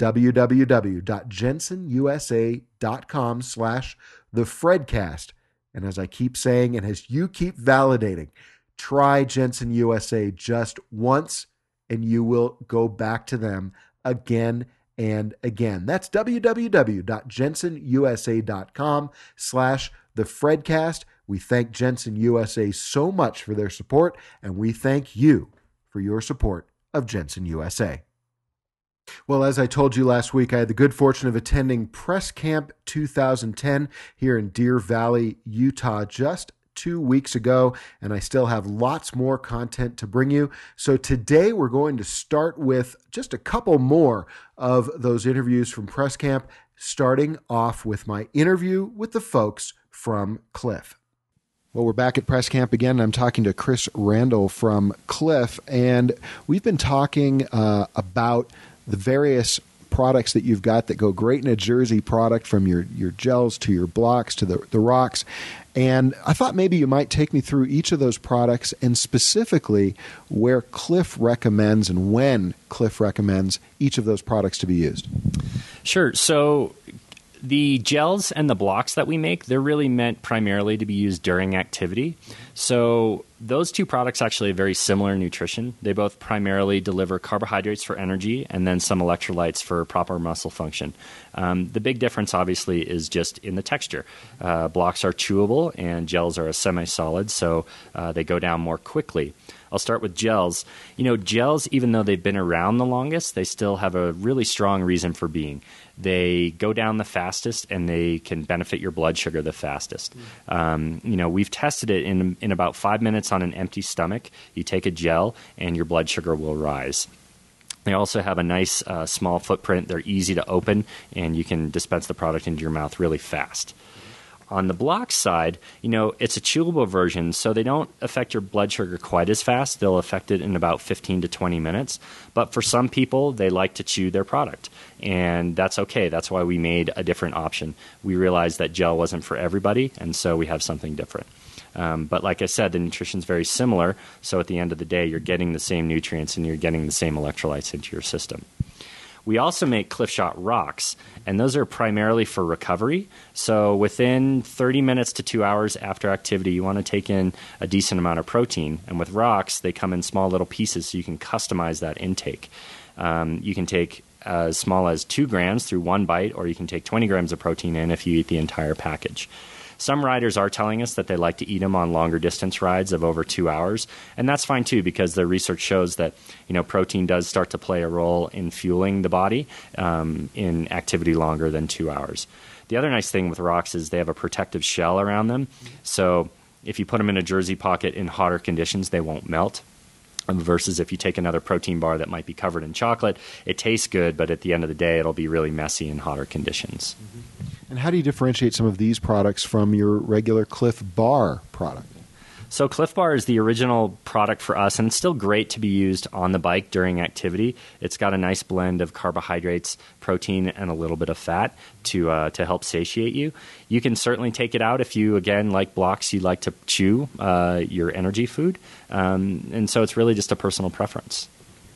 www.jensenusa.com/thefredcast. And as I keep saying, and as you keep validating, try Jensen USA just once and you will go back to them again and again. That's www.jensenusa.com/thefredcast. We thank Jensen USA so much for their support, and we thank you for your support of Jensen USA. Well, as I told you last week, I had the good fortune of attending Press Camp 2010 here in Deer Valley, Utah, just 2 weeks ago, and I still have lots more content to bring you. So today we're going to start with just a couple more of those interviews from Press Camp, starting off with my interview with the folks from Clif. Well, we're back at Press Camp again, and I'm talking to Chris Randall from Clif, and we've been talking about the various products that you've got that go great in a jersey product, from your gels to your blocks to the rocks. And I thought maybe you might take me through each of those products, and specifically where Clif recommends and when Clif recommends each of those products to be used. Sure. So the gels and the blocks that we make, they're really meant primarily to be used during activity. So those two products actually have very similar nutrition. They both primarily deliver carbohydrates for energy and then some electrolytes for proper muscle function. The big difference, obviously, is just in the texture. Blocks are chewable and gels are a semi-solid, so they go down more quickly. I'll start with gels. You know, gels, even though they've been around the longest, they still have a really strong reason for being. They go down the fastest, and they can benefit your blood sugar the fastest. We've tested it in about 5 minutes on an empty stomach. You take a gel, and your blood sugar will rise. They also have a nice small footprint. They're easy to open, and you can dispense the product into your mouth really fast. On the Blocks side, it's a chewable version, so they don't affect your blood sugar quite as fast. They'll affect it in about 15 to 20 minutes. But for some people, they like to chew their product, and that's okay. That's why we made a different option. We realized that gel wasn't for everybody, and so we have something different. But like I said, the nutrition's very similar, so at the end of the day, you're getting the same nutrients and you're getting the same electrolytes into your system. We also make Clif Shot Rocks, and those are primarily for recovery. So within 30 minutes to 2 hours after activity, you want to take in a decent amount of protein. And with rocks, they come in small little pieces, so you can customize that intake. You can take as small as 2 grams through one bite, or you can take 20 grams of protein in if you eat the entire package. Some riders are telling us that they like to eat them on longer distance rides of over 2 hours, and that's fine too, because the research shows that protein does start to play a role in fueling the body in activity longer than 2 hours. The other nice thing with rocks is they have a protective shell around them, so if you put them in a jersey pocket in hotter conditions, they won't melt. Versus if you take another protein bar that might be covered in chocolate, it tastes good, but at the end of the day, it'll be really messy in hotter conditions. And how do you differentiate some of these products from your regular Clif Bar product? So Clif Bar is the original product for us, and it's still great to be used on the bike during activity. It's got a nice blend of carbohydrates, protein, and a little bit of fat to help satiate you. You can certainly take it out if you, again, like Blocks, you like to chew your energy food. And so it's really just a personal preference.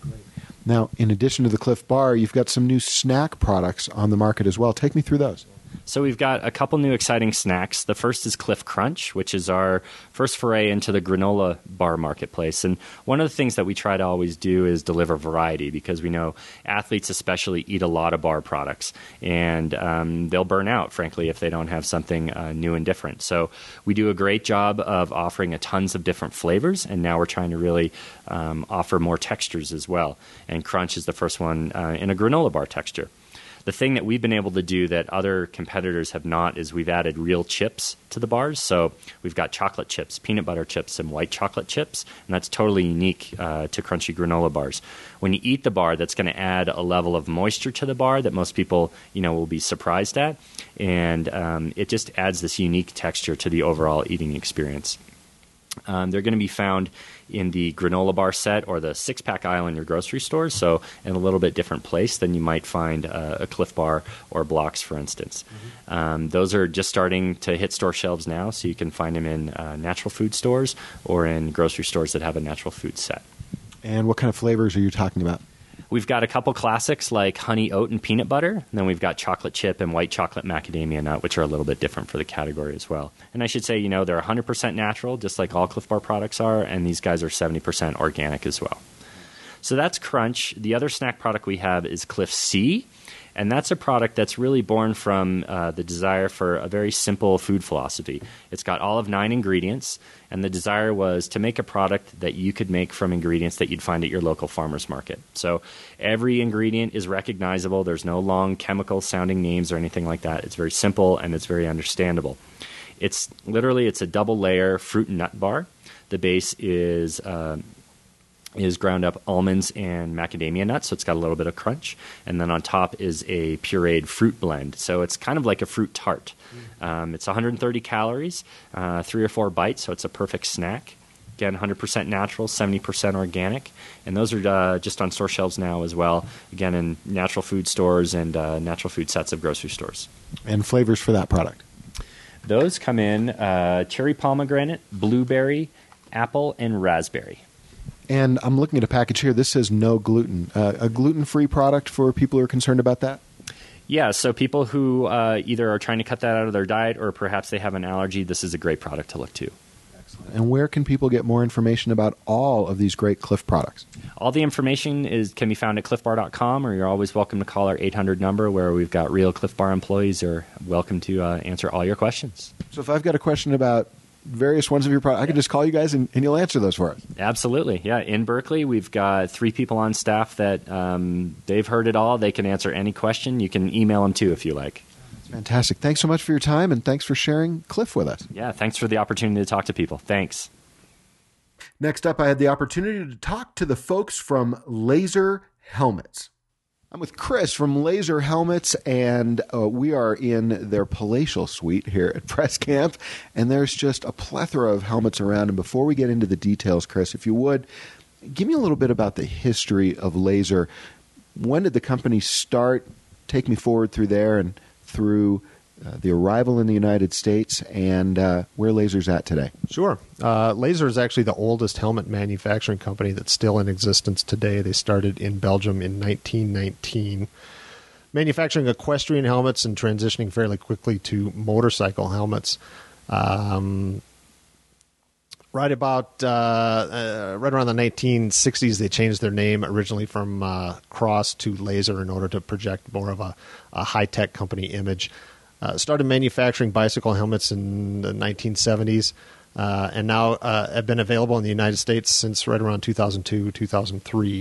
Now, in addition to the Clif Bar, you've got some new snack products on the market as well. Take me through those. So we've got a couple new exciting snacks. The first is Clif Crunch, which is our first foray into the granola bar marketplace. And one of the things that we try to always do is deliver variety, because we know athletes especially eat a lot of bar products, and they'll burn out, frankly, if they don't have something new and different. So we do a great job of offering tons of different flavors, and now we're trying to really offer more textures as well. And Crunch is the first one in a granola bar texture. The thing that we've been able to do that other competitors have not is we've added real chips to the bars. So we've got chocolate chips, peanut butter chips, and white chocolate chips, and that's totally unique to crunchy granola bars. When you eat the bar, that's going to add a level of moisture to the bar that most people, will be surprised at, and it just adds this unique texture to the overall eating experience. They're going to be found in the granola bar set or the 6-pack aisle in your grocery stores, so in a little bit different place than you might find a Clif Bar or Blocks, for instance. Those are just starting to hit store shelves now, so you can find them in natural food stores or in grocery stores that have a natural food set. And what kind of flavors are you talking about? We've got a couple classics like honey oat and peanut butter, and then we've got chocolate chip and white chocolate macadamia nut, which are a little bit different for the category as well. And I should say, they're 100% natural, just like all Clif Bar products are, and these guys are 70% organic as well. So that's Crunch. The other snack product we have is Clif C, and that's a product that's really born from the desire for a very simple food philosophy. It's got all of 9 ingredients, and the desire was to make a product that you could make from ingredients that you'd find at your local farmer's market. So every ingredient is recognizable. There's no long chemical-sounding names or anything like that. It's very simple, and it's very understandable. It's a double-layer fruit and nut bar. The base is ground up almonds and macadamia nuts, so it's got a little bit of crunch. And then on top is a pureed fruit blend. So it's kind of like a fruit tart. It's 130 calories, 3 or 4 bites, so it's a perfect snack. Again, 100% natural, 70% organic. And those are just on store shelves now as well, again, in natural food stores and natural food sets of grocery stores. And flavors for that product? Those come in cherry pomegranate, blueberry, apple, and raspberry. And I'm looking at a package here. This says no gluten. A gluten-free product for people who are concerned about that? Yeah, so people who either are trying to cut that out of their diet or perhaps they have an allergy, this is a great product to look to. Excellent. And where can people get more information about all of these great Clif products? All the information can be found at clifbar.com, or you're always welcome to call our 800 number where we've got real Clif Bar employees who are welcome to answer all your questions. So if I've got a question about various ones of your products, I can just call you guys and you'll answer those for us. Absolutely. Yeah. In Berkeley, we've got 3 people on staff that they've heard it all. They can answer any question. You can email them too if you like. That's fantastic. Thanks so much for your time, and thanks for sharing Clif with us. Yeah. Thanks for the opportunity to talk to people. Thanks. Next up, I had the opportunity to talk to the folks from Laser helmets. I'm with Chris from Laser Helmets, and we are in their palatial suite here at Press Camp, and there's just a plethora of helmets around. And before we get into the details, Chris, if you would, give me a little bit about the history of Laser. When did the company start? Take me forward through there and through the arrival in the United States and where Laser's at today. Sure. Laser is actually the oldest helmet manufacturing company that's still in existence today. They started in Belgium in 1919, manufacturing equestrian helmets and transitioning fairly quickly to motorcycle helmets. Right around the 1960s, they changed their name originally from Cross to Laser in order to project more of a high-tech company image. Started manufacturing bicycle helmets in the 1970s, and now have been available in the United States since right around 2002, 2003.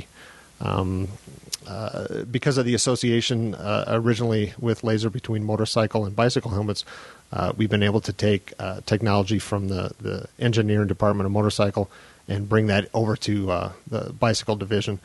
Because of the association originally with Laser between motorcycle and bicycle helmets, we've been able to take technology from the engineering department of motorcycle and bring that over to the bicycle division.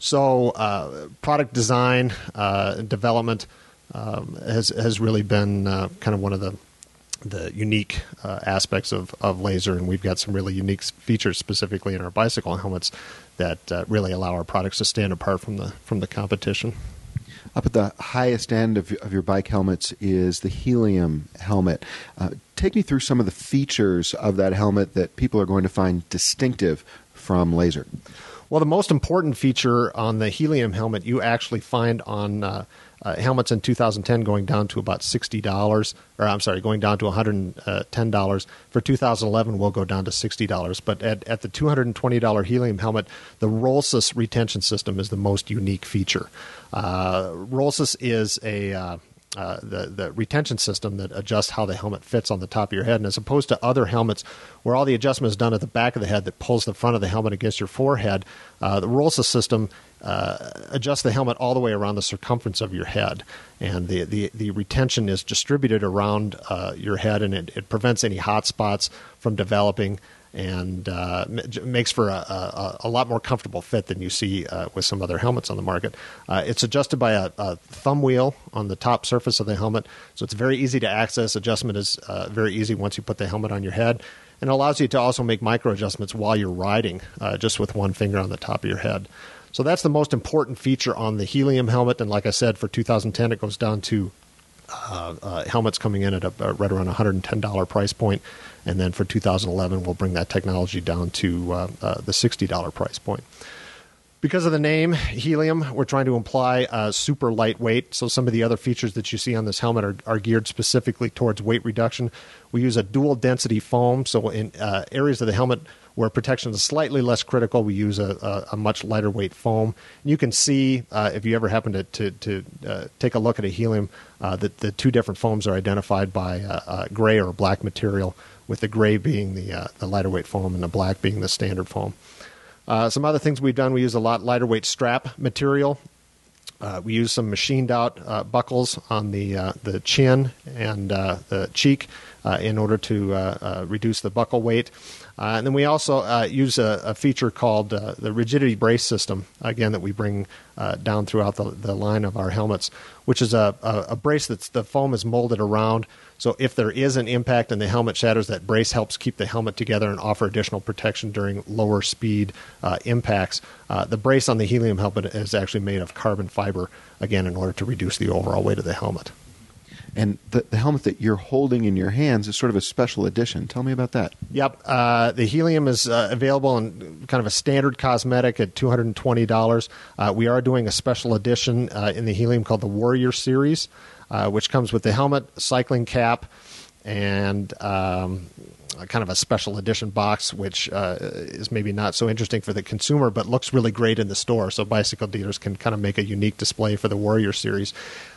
So product design and development has really been kind of one of the unique aspects of Laser, and we've got some really unique features specifically in our bicycle helmets that really allow our products to stand apart from the competition. Up at the highest end of your bike helmets is the Helium helmet. Take me through some of the features of that helmet that people are going to find distinctive from Laser. Well, the most important feature on the Helium helmet you actually find on helmets in 2010 going down to about $60, or I'm sorry, going down to $110. For 2011, we'll go down to $60. But at the $220 Helium helmet, the Rolsys retention system is the most unique feature. Rolsys is the retention system that adjusts how the helmet fits on the top of your head. And as opposed to other helmets where all the adjustment is done at the back of the head that pulls the front of the helmet against your forehead, the Rolsys system adjusts the helmet all the way around the circumference of your head. And the retention is distributed around your head, and it prevents any hot spots from developing, and makes for a lot more comfortable fit than you see with some other helmets on the market. It's adjusted by a thumb wheel on the top surface of the helmet, so it's very easy to access. Adjustment is very easy once you put the helmet on your head, and it allows you to also make micro adjustments while you're riding, just with one finger on the top of your head. So that's the most important feature on the Helium helmet, and like I said, for 2010 it goes down to helmets coming in at right around $110 price point. And then for 2011, we'll bring that technology down to the $60 price point. Because of the name, Helium, we're trying to imply super lightweight. So some of the other features that you see on this helmet are geared specifically towards weight reduction. We use a dual density foam. So in areas of the helmet where protection is slightly less critical, we use a much lighter weight foam. And you can see, if you ever happen to take a look at a Helium, that the two different foams are identified by a gray or a black material, with the gray being the lighter weight foam and the black being the standard foam. Some other things we've done, we use a lot lighter weight strap material. We use some machined out buckles on the chin and the cheek in order to reduce the buckle weight. And then we also use a feature called the rigidity brace system, again, that we bring down throughout the line of our helmets, which is a brace that's the foam is molded around. So if there is an impact and the helmet shatters, that brace helps keep the helmet together and offer additional protection during lower speed impacts. The brace on the Helium helmet is actually made of carbon fiber, again, in order to reduce the overall weight of the helmet. And the helmet that you're holding in your hands is sort of a special edition. Tell me about that. Yep. The Helium is available in kind of a standard cosmetic at $220. We are doing a special edition in the Helium called the Warrior Series, which comes with the helmet, cycling cap, and kind of a special edition box, which is maybe not so interesting for the consumer, but looks really great in the store. So bicycle dealers can kind of make a unique display for the Warrior Series.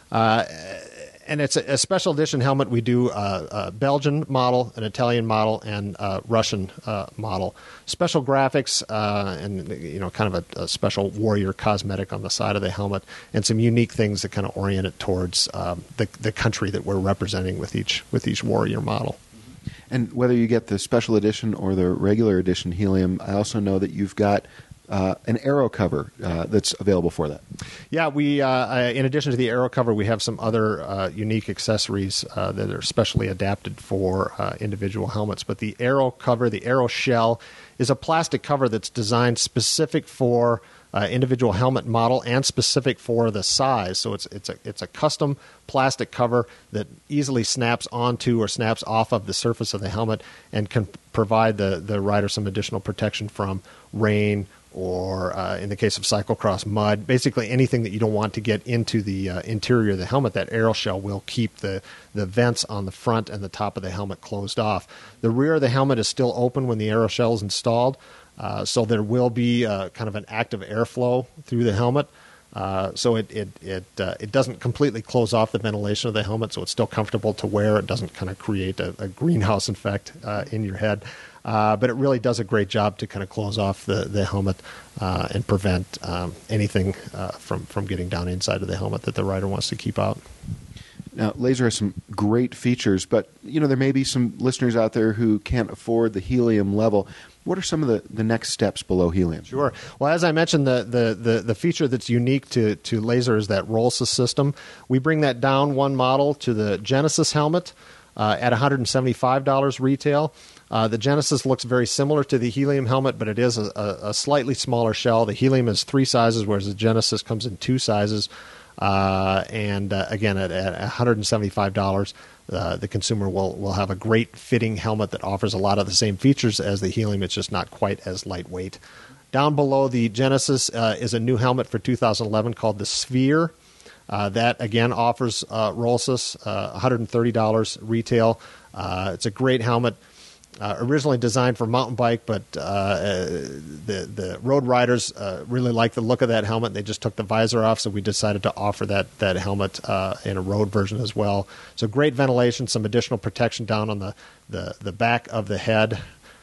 And it's a special edition helmet. We do a Belgian model, an Italian model, and a Russian model. Special graphics and kind of a special Warrior cosmetic on the side of the helmet, and some unique things that kind of orient it towards the country that we're representing with each Warrior model. And whether you get the special edition or the regular edition Helium, I also know that you've got an aero cover that's available for that. Yeah, we in addition to the aero cover, we have some other unique accessories that are specially adapted for individual helmets. But the aero cover, the aero shell, is a plastic cover that's designed specific for individual helmet model and specific for the size. So it's a custom plastic cover that easily snaps onto or snaps off of the surface of the helmet and can provide the rider some additional protection from rain or, in the case of cyclocross, mud. Basically anything that you don't want to get into the interior of the helmet. That aero shell will keep the vents on the front and the top of the helmet closed off. The rear of the helmet is still open when the aero shell is installed. So there will be kind of an active airflow through the helmet. So it doesn't completely close off the ventilation of the helmet, so it's still comfortable to wear. It doesn't kind of create a greenhouse effect in your head. But it really does a great job to kind of close off the helmet and prevent anything from getting down inside of the helmet that the rider wants to keep out. Now, Laser has some great features, but there may be some listeners out there who can't afford the helium level. What are some of the next steps below helium? Sure. Well, as I mentioned, the feature that's unique to Laser is that ROLSys system. We bring that down one model to the Genesis helmet at $175 retail. The Genesis looks very similar to the helium helmet, but it is a slightly smaller shell. The helium is 3 sizes, whereas the Genesis comes in 2 sizes. And again, at $175, the consumer will have a great fitting helmet that offers a lot of the same features as the helium. It's just not quite as lightweight. Down below the Genesis is a new helmet for 2011 called the Sphere. That again offers ROLSys, $130 retail. It's a great helmet. Originally designed for mountain bike, but the road riders really like the look of that helmet. They just took the visor off, so we decided to offer that helmet in a road version as well. So great ventilation, some additional protection down on the back of the head.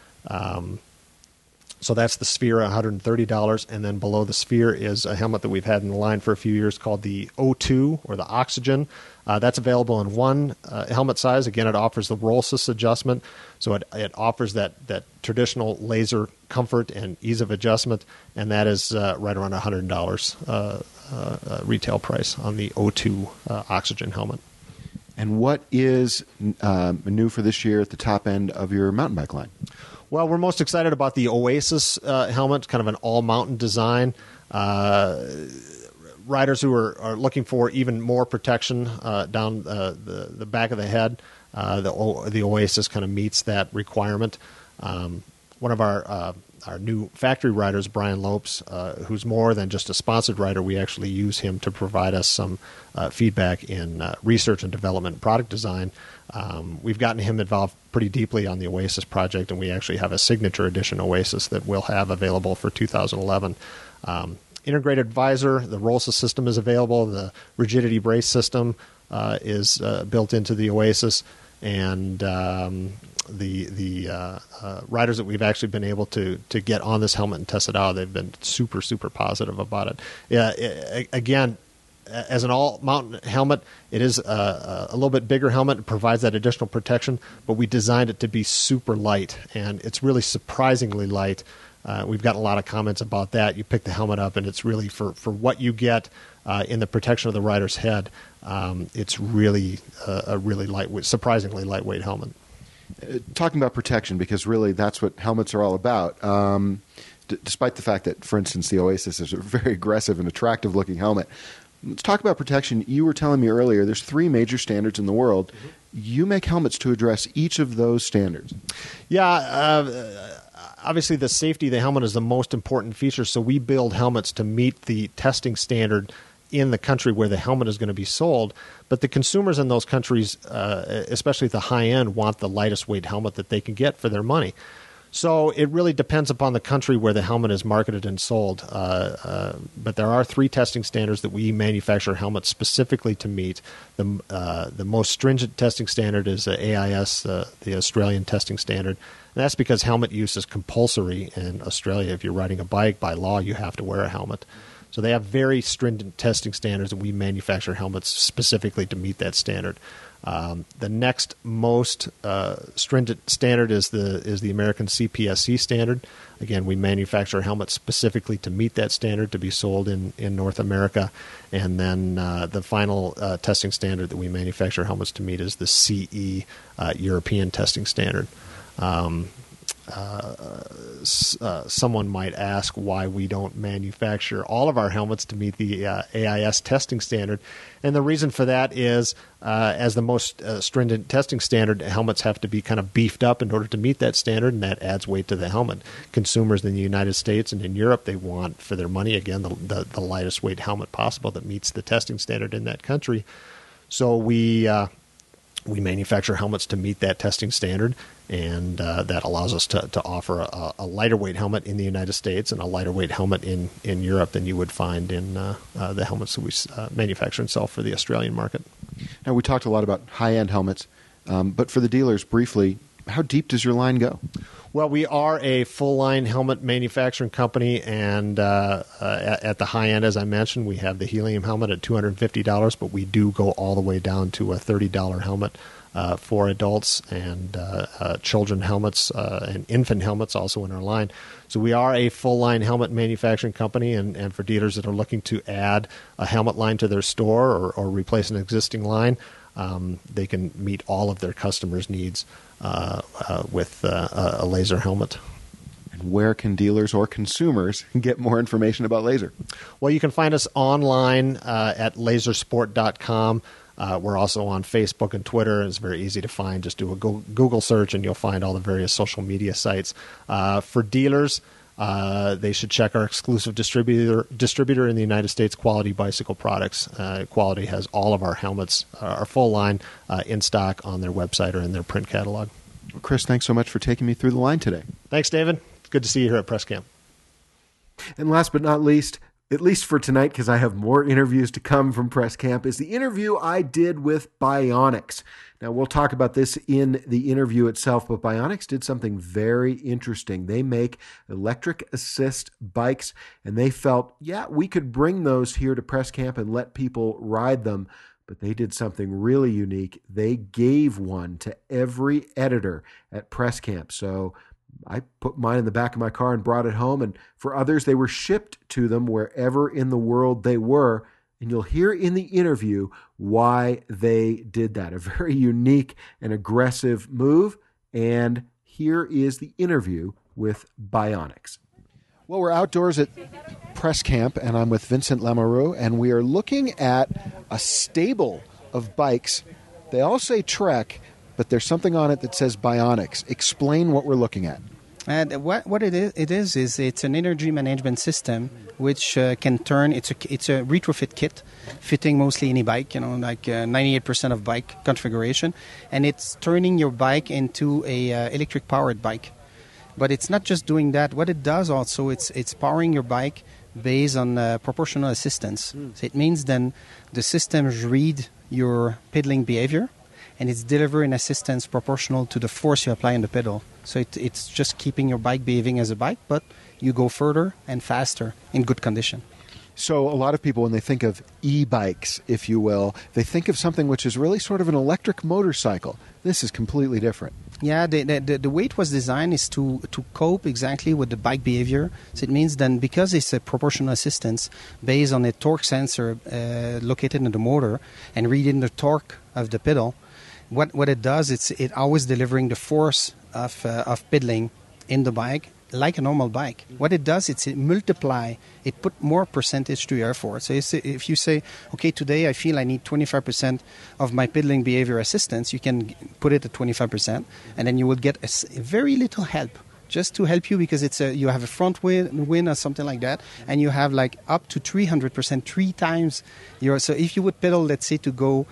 So that's the Sphere, $130. And then below the Sphere is a helmet that we've had in the line for a few years called the O2, or the Oxygen. That's available in one helmet size. Again, it offers the ROLSys adjustment. So it offers that traditional Laser comfort and ease of adjustment. And that is right around $100 retail price on the O2 Oxygen helmet. And what is new for this year at the top end of your mountain bike line? Well, we're most excited about the Oasis helmet, kind of an all-mountain design. Riders who are looking for even more protection down the back of the head, the Oasis kind of meets that requirement. One of our new factory riders, Brian Lopes, who's more than just a sponsored rider, we actually use him to provide us some feedback in research and development, product design. We've gotten him involved pretty deeply on the Oasis project, and we actually have a signature edition Oasis that we'll have available for 2011. Integrated visor, the ROLSys system is available. The rigidity brace system is built into the Oasis, and the riders that we've actually been able to get on this helmet and test it out, they've been super, super positive about it. Again, as an all-mountain helmet, it is a little bit bigger helmet. It provides that additional protection, but we designed it to be super light, and it's really surprisingly light. We've gotten a lot of comments about that. You pick the helmet up, and it's really, for what you get in the protection of the rider's head, it's really a really lightweight, surprisingly lightweight helmet. Talking about protection, because really that's what helmets are all about. Despite the fact that, for instance, the Oasis is a very aggressive and attractive-looking helmet, let's talk about protection. You were telling me earlier there's 3 major standards in the world. Mm-hmm. You make helmets to address each of those standards. Yeah, obviously the safety of the helmet is the most important feature, so we build helmets to meet the testing standard in the country where the helmet is going to be sold. But the consumers in those countries, especially at the high end, want the lightest weight helmet that they can get for their money. So it really depends upon the country where the helmet is marketed and sold. But there are 3 testing standards that we manufacture helmets specifically to meet. The most stringent testing standard is the AIS, the Australian testing standard. And that's because helmet use is compulsory in Australia. If you're riding a bike, by law, you have to wear a helmet. So they have very stringent testing standards, and we manufacture helmets specifically to meet that standard. The next most stringent standard is the American CPSC standard. Again, we manufacture helmets specifically to meet that standard to be sold in North America. And then the final testing standard that we manufacture helmets to meet is the CE European testing standard. Someone might ask why we don't manufacture all of our helmets to meet the AIS testing standard. And the reason for that is, as the most stringent testing standard, helmets have to be kind of beefed up in order to meet that standard, and that adds weight to the helmet. Consumers in the United States and in Europe, they want for their money, again, the lightest weight helmet possible that meets the testing standard in that country. So we manufacture helmets to meet that testing standard, and that allows us to offer a lighter weight helmet in the United States and a lighter weight helmet in Europe than you would find in the helmets that we manufacture and sell for the Australian market. Now, we talked a lot about high-end helmets, but for the dealers, briefly, how deep does your line go? Well, we are a full-line helmet manufacturing company, and at the high end, as I mentioned, we have the helium helmet at $250, but we do go all the way down to a $30 helmet for adults, and children helmets and infant helmets also in our line. So we are a full-line helmet manufacturing company, and for dealers that are looking to add a helmet line to their store or replace an existing line, they can meet all of their customers' needs with a laser helmet. And where can dealers or consumers get more information about laser? Well, you can find us online at lasersport.com. We're also on Facebook and Twitter. It's very easy to find. Just do a Google search and you'll find all the various social media sites. For dealers, they should check our exclusive distributor in the United States, Quality Bicycle Products. Quality has all of our helmets, our full line, in stock on their website or in their print catalog. Well, Chris, thanks so much for taking me through the line today. Thanks, David. It's good to see you here at Press Camp. And last but not least, at least for tonight, because I have more interviews to come from Press Camp, is the interview I did with Bionix. Now, we'll talk about this in the interview itself, but Bionix did something very interesting. They make electric assist bikes, and they felt, we could bring those here to Press Camp and let people ride them, but they did something really unique. They gave one to every editor at Press Camp. So I put mine in the back of my car and brought it home, and for others, they were shipped to them wherever in the world they were. And you'll hear in the interview why they did that. A very unique and aggressive move. And here is the interview with Bionix. Well, we're outdoors at Press Camp, and I'm with Vincent Lamoureux, and we are looking at a stable of bikes. They all say Trek, but there's something on it that says Bionix. Explain what we're looking at. And what it is it's an energy management system which can turn. It's a retrofit kit, fitting mostly any bike. 98% of bike configuration, and it's turning your bike into a electric powered bike. But it's not just doing that. What it does also, it's powering your bike based on proportional assistance. So it means then the systems read your pedaling behavior, and it's delivering assistance proportional to the force you apply on the pedal. So it's just keeping your bike behaving as a bike, but you go further and faster in good condition. So a lot of people, when they think of e-bikes, if you will, they think of something which is really sort of an electric motorcycle. This is completely different. Yeah, the way it was designed is to cope exactly with the bike behavior. So it means then, because it's a proportional assistance based on a torque sensor located in the motor and reading the torque of the pedal, what it does, it always delivering the force of pedaling in the bike like a normal bike. What it does, it multiply, it put more percentage to your effort. So if you say, okay, today I feel I need 25% of my pedaling behavior assistance, you can put it at 25%, and then you will get a very little help, just to help you, because you have a front wind or something like that, and you have like up to 300%, 3 times your. So if you would pedal, let's say, to go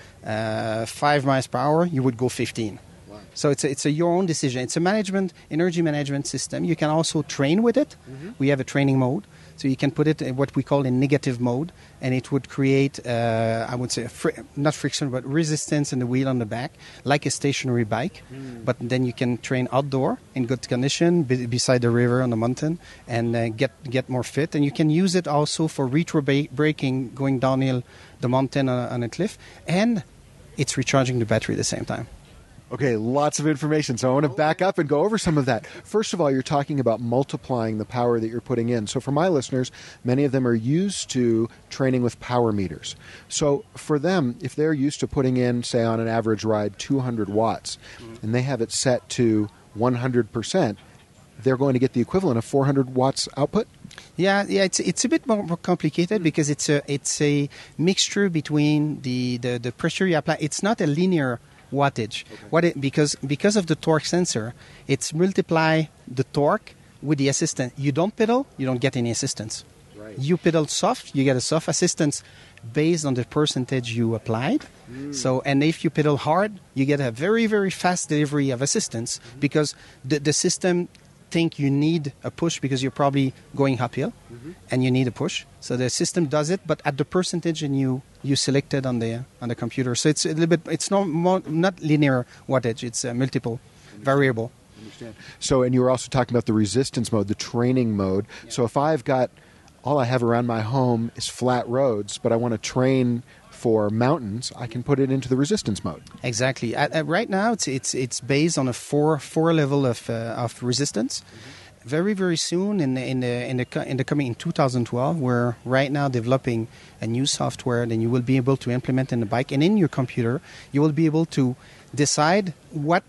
5 miles per hour, you would go 15. So it's your own decision. It's a energy management system. You can also train with it. Mm-hmm. We have a training mode. So you can put it in what we call in negative mode, and it would create, I would say, not friction, but resistance in the wheel on the back, like a stationary bike. Mm. But then you can train outdoor in good condition, beside the river on the mountain, and get more fit. And you can use it also for retro braking, going downhill the mountain on a cliff. And it's recharging the battery at the same time. Okay, lots of information. So I want to back up and go over some of that. First of all, you're talking about multiplying the power that you're putting in. So for my listeners, many of them are used to training with power meters. So for them, if they're used to putting in, say, on an average ride, 200 watts, and they have it set to 100%, they're going to get the equivalent of 400 watts output? Yeah, it's a bit more complicated because it's a mixture between the pressure you apply. It's not a linear wattage. Okay. Because of the torque sensor, it's multiply the torque with the assistance. You don't pedal, you don't get any assistance. Right. You pedal soft, you get a soft assistance based on the percentage you applied. So, and if you pedal hard, you get a very, very fast delivery of assistance because the system think you need a push because you're probably going uphill and you need a push. So the system does it, but at the percentage and you selected on the computer. So it's a little bit, it's not linear wattage, it's a multiple variable. Understand. So, and you were also talking about the resistance mode, the training mode. Yeah. So if I've got, all I have around my home is flat roads, but I want to train for mountains, I can put it into the resistance mode. Exactly. Right now, it's based on a four level of resistance. Very, very soon in 2012, we're right now developing a new software that you will be able to implement in the bike, and in your computer, you will be able to decide what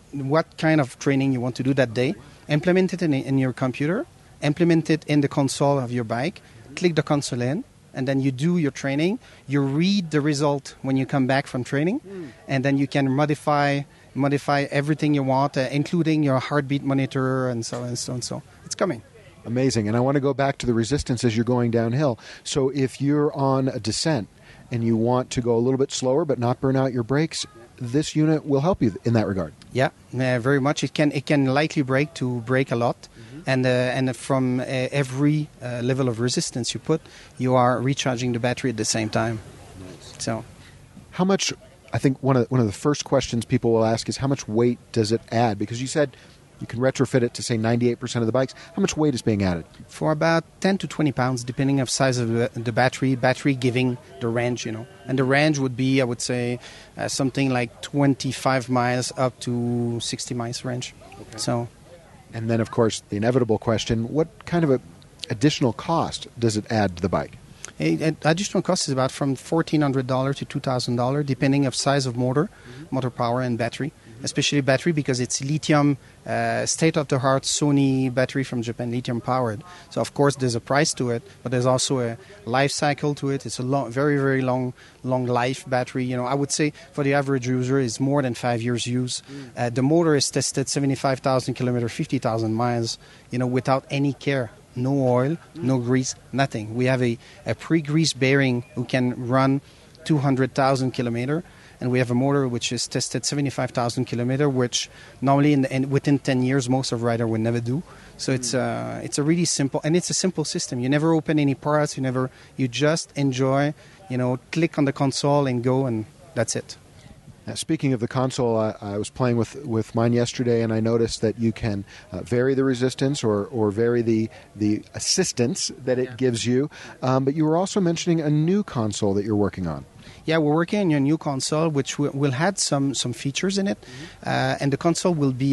kind of training you want to do that day, implement it in your computer, implement it in the console of your bike, click the console in, and then you do your training. You read the result when you come back from training, and then you can modify everything you want, including your heartbeat monitor and so on and so on. So it's coming. Amazing. And I want to go back to the resistance as you're going downhill. So if you're on a descent and you want to go a little bit slower but not burn out your brakes, this unit will help you in that regard. Yeah, very much. It can lightly brake to brake a lot. And from every level of resistance you put, you are recharging the battery at the same time. Nice. So, how much? I think one of the first questions people will ask is how much weight does it add? Because you said you can retrofit it to say 98% of the bikes. How much weight is being added? For about 10 to 20 pounds, depending on the size of the battery giving the range, And the range would be, I would say, something like 25 miles up to 60 miles range. Okay. So. And then, of course, the inevitable question, what kind of additional cost does it add to the bike? Additional cost is about from $1,400 to $2,000, depending on size of motor power, and battery. Especially battery because it's lithium, state-of-the-art Sony battery from Japan, lithium-powered. So, of course, there's a price to it, but there's also a life cycle to it. It's a very, very long life battery. I would say for the average user, it's more than 5 years use. The motor is tested 75,000 kilometers, 50,000 miles, without any care. No oil, no grease, nothing. We have a pre-grease bearing who can run 200,000 kilometers. And we have a motor which is tested 75,000 kilometers, which normally within 10 years most of rider would never do. So it's a really simple, and it's a simple system. You never open any parts. You just enjoy. Click on the console and go, and that's it. Now, speaking of the console, I was playing with mine yesterday, and I noticed that you can vary the resistance or vary the assistance that it gives you. But you were also mentioning a new console that you're working on. Yeah, we're working on your new console, which will add some features in it, and the console will be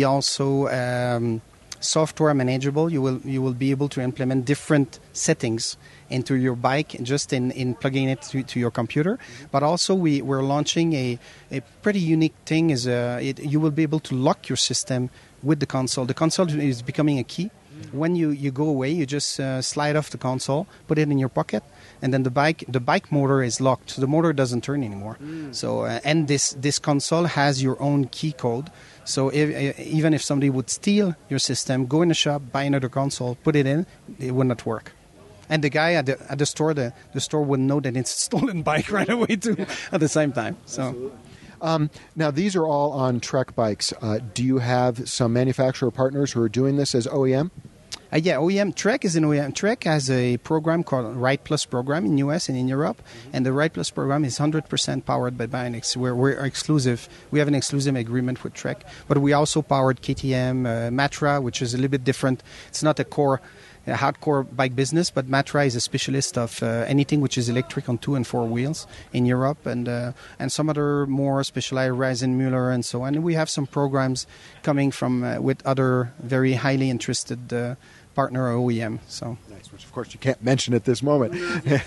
also software manageable. You will be able to implement different settings into your bike just in plugging it to your computer. But also we're launching a pretty unique thing. You will be able to lock your system with the console. The console is becoming a key. When you go away, you just slide off the console, put it in your pocket, and then the bike motor is locked, so the motor doesn't turn anymore. So and this console has your own key code. So even if somebody would steal your system, go in the shop, buy another console, put it in, it would not work. And the guy at the store, the store wouldn't know that it's a stolen bike right away too at the same time. So. Now, these are all on Trek bikes. Do you have some manufacturer partners who are doing this as OEM? Yeah, OEM. Trek is an OEM. Trek has a program called Ride Plus program in US and in Europe, and the Ride Plus program is 100% powered by Bionix. We're exclusive. We have an exclusive agreement with Trek, but we also powered KTM, Matra, which is a little bit different. It's not a core hardcore bike business, but Matra is a specialist of anything which is electric on 2 and 4 wheels in Europe, and some other more specialized, Reisenmüller and so on. And we have some programs coming from with other very highly interested partner OEM. So nice, which of course you can't mention at this moment.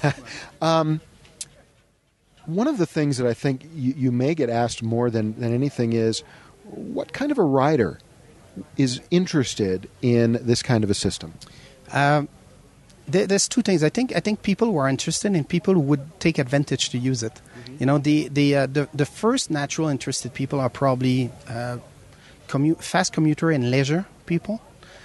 One of the things that I think you may get asked more than anything is, what kind of a rider is interested in this kind of a system? There's two things. I think people who are interested and people who would take advantage to use it. Mm-hmm. You know, the first natural interested people are probably fast commuter and leisure people.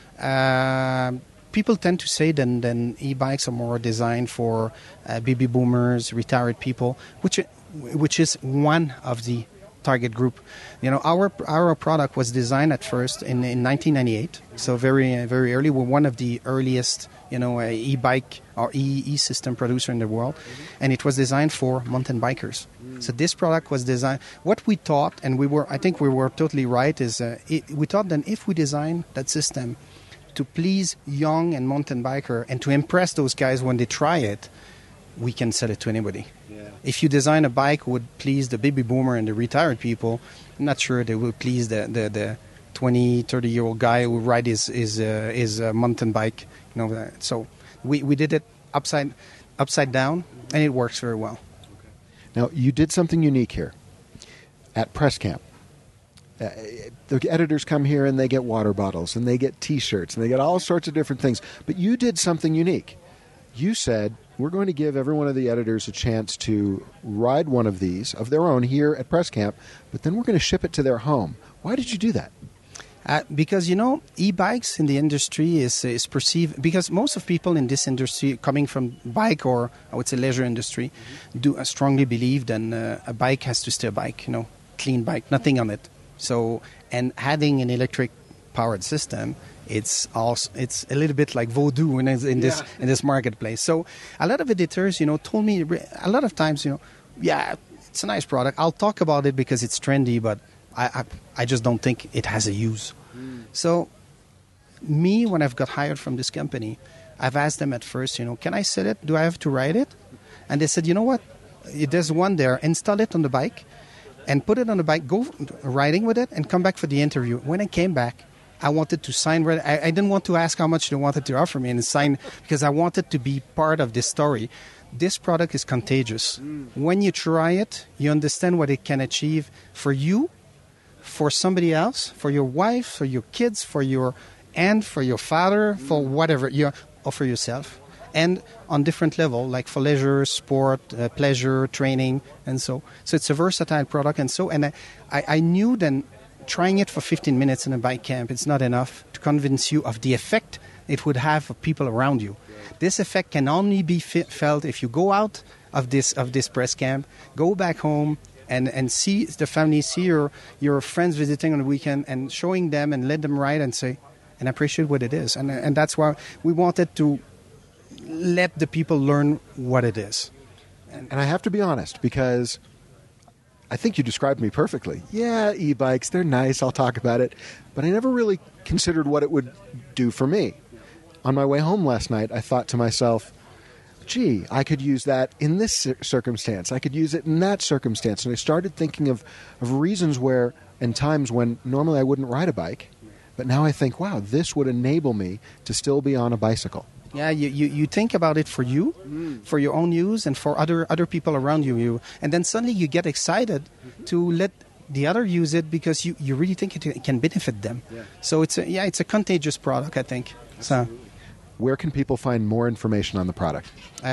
People tend to say then e-bikes are more designed for baby boomers, retired people, which is one of the target group. You know, our product was designed at first in 1998, so very very early. We're one of the earliest, you know, e-bike or e-system producer in the world, and it was designed for mountain bikers. So this product was designed. What we thought, and I think we were totally right, is we thought that if we design that system to please young and mountain biker and to impress those guys when they try it, we can sell it to anybody. Yeah. If you design a bike would please the baby boomer and the retired people, I'm not sure they will please the 20, 30-year-old guy who ride his mountain bike. You know, so we did it upside down, and it works very well. Okay. Now, you did something unique here at Press Camp. The editors come here and they get water bottles and they get T-shirts and they get all sorts of different things. But you did something unique. You said, we're going to give every one of the editors a chance to ride one of these of their own here at Press Camp, but then we're going to ship it to their home. Why did you do that? Because, you know, e-bikes in the industry is perceived, because most of people in this industry coming from bike or I would say leisure industry do strongly believe that a bike has to stay a bike, you know, clean bike, nothing on it. So, and adding an electric powered system, it's a little bit like voodoo in this marketplace. So a lot of editors, you know, told me a lot of times, you know, yeah, it's a nice product. I'll talk about it because it's trendy, but I just don't think it has a use. So me, when I've got hired from this company, I've asked them at first, you know, can I sell it? Do I have to ride it? And they said, you know what? There's one there. Install it on the bike and put it on the bike, go riding with it, and come back for the interview. When I came back, I wanted to sign. I didn't want to ask how much they wanted to offer me and sign, because I wanted to be part of this story. This product is contagious. When you try it, you understand what it can achieve for you, for somebody else, for your wife, for your kids, for your aunt, for your father, for whatever, or for yourself. And on different level, like for leisure, sport, pleasure, training, and so it's a versatile product. And I knew then trying it for 15 minutes in a bike camp, it's not enough to convince you of the effect it would have for people around you. Yeah. This effect can only be felt if you go out of this press camp, go back home, and see the family, see your friends visiting on the weekend, and showing them and let them ride and say, and appreciate what it is. And that's why we wanted to let the people learn what it is. And I have to be honest, because I think you described me perfectly. Yeah, e-bikes, they're nice, I'll talk about it. But I never really considered what it would do for me. On my way home last night, I thought to myself, gee, I could use that in this circumstance. I could use it in that circumstance. And I started thinking of reasons where, and times when normally I wouldn't ride a bike. But now I think, wow, this would enable me to still be on a bicycle. Yeah, you think about it for you, for your own use, and for other people around you. And then suddenly you get excited to let the other use it because you really think it can benefit them. Yeah. So it's a contagious product, I think. Absolutely. So, where can people find more information on the product?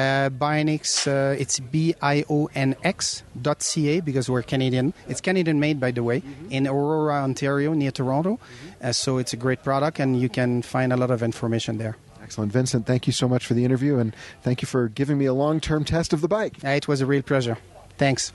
Bionx, it's bionx.ca, because we're Canadian. It's Canadian made, by the way, in Aurora, Ontario, near Toronto. So it's a great product, and you can find a lot of information there. Excellent. Vincent, thank you so much for the interview, and thank you for giving me a long-term test of the bike. It was a real pleasure. Thanks.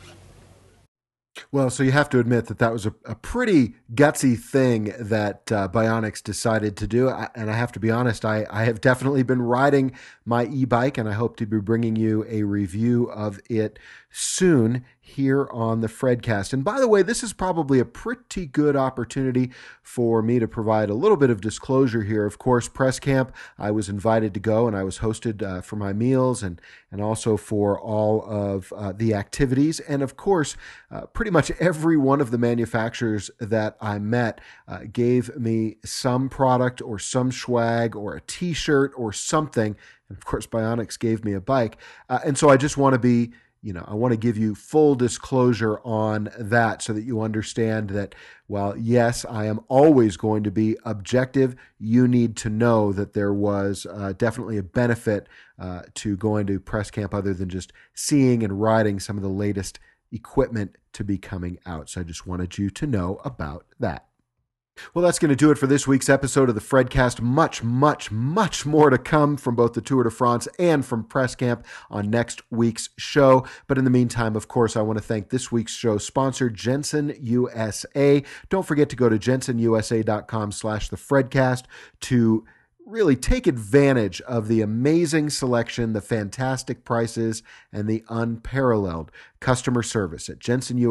Well, so you have to admit that was a pretty gutsy thing that Bionx decided to do. And I have to be honest, I have definitely been riding my e-bike, and I hope to be bringing you a review of it soon here on the Fredcast. And by the way, this is probably a pretty good opportunity for me to provide a little bit of disclosure here. Of course, Press Camp, I was invited to go, and I was hosted for my meals and also for all of the activities. And of course, pretty much every one of the manufacturers that I met gave me some product or some swag or a t-shirt or something. And of course, Bionics gave me a bike. And so I just want to be, I want to give you full disclosure on that so that you understand that while, yes, I am always going to be objective, you need to know that there was definitely a benefit to going to Press Camp other than just seeing and riding some of the latest equipment to be coming out. So I just wanted you to know about that. Well, that's going to do it for this week's episode of the Fredcast. Much, much, much more to come from both the Tour de France and from Press Camp on next week's show. But in the meantime, of course, I want to thank this week's show sponsor, Jensen USA. Don't forget to go to jensenusa.com/thefredcast to really take advantage of the amazing selection, the fantastic prices, and the unparalleled customer service at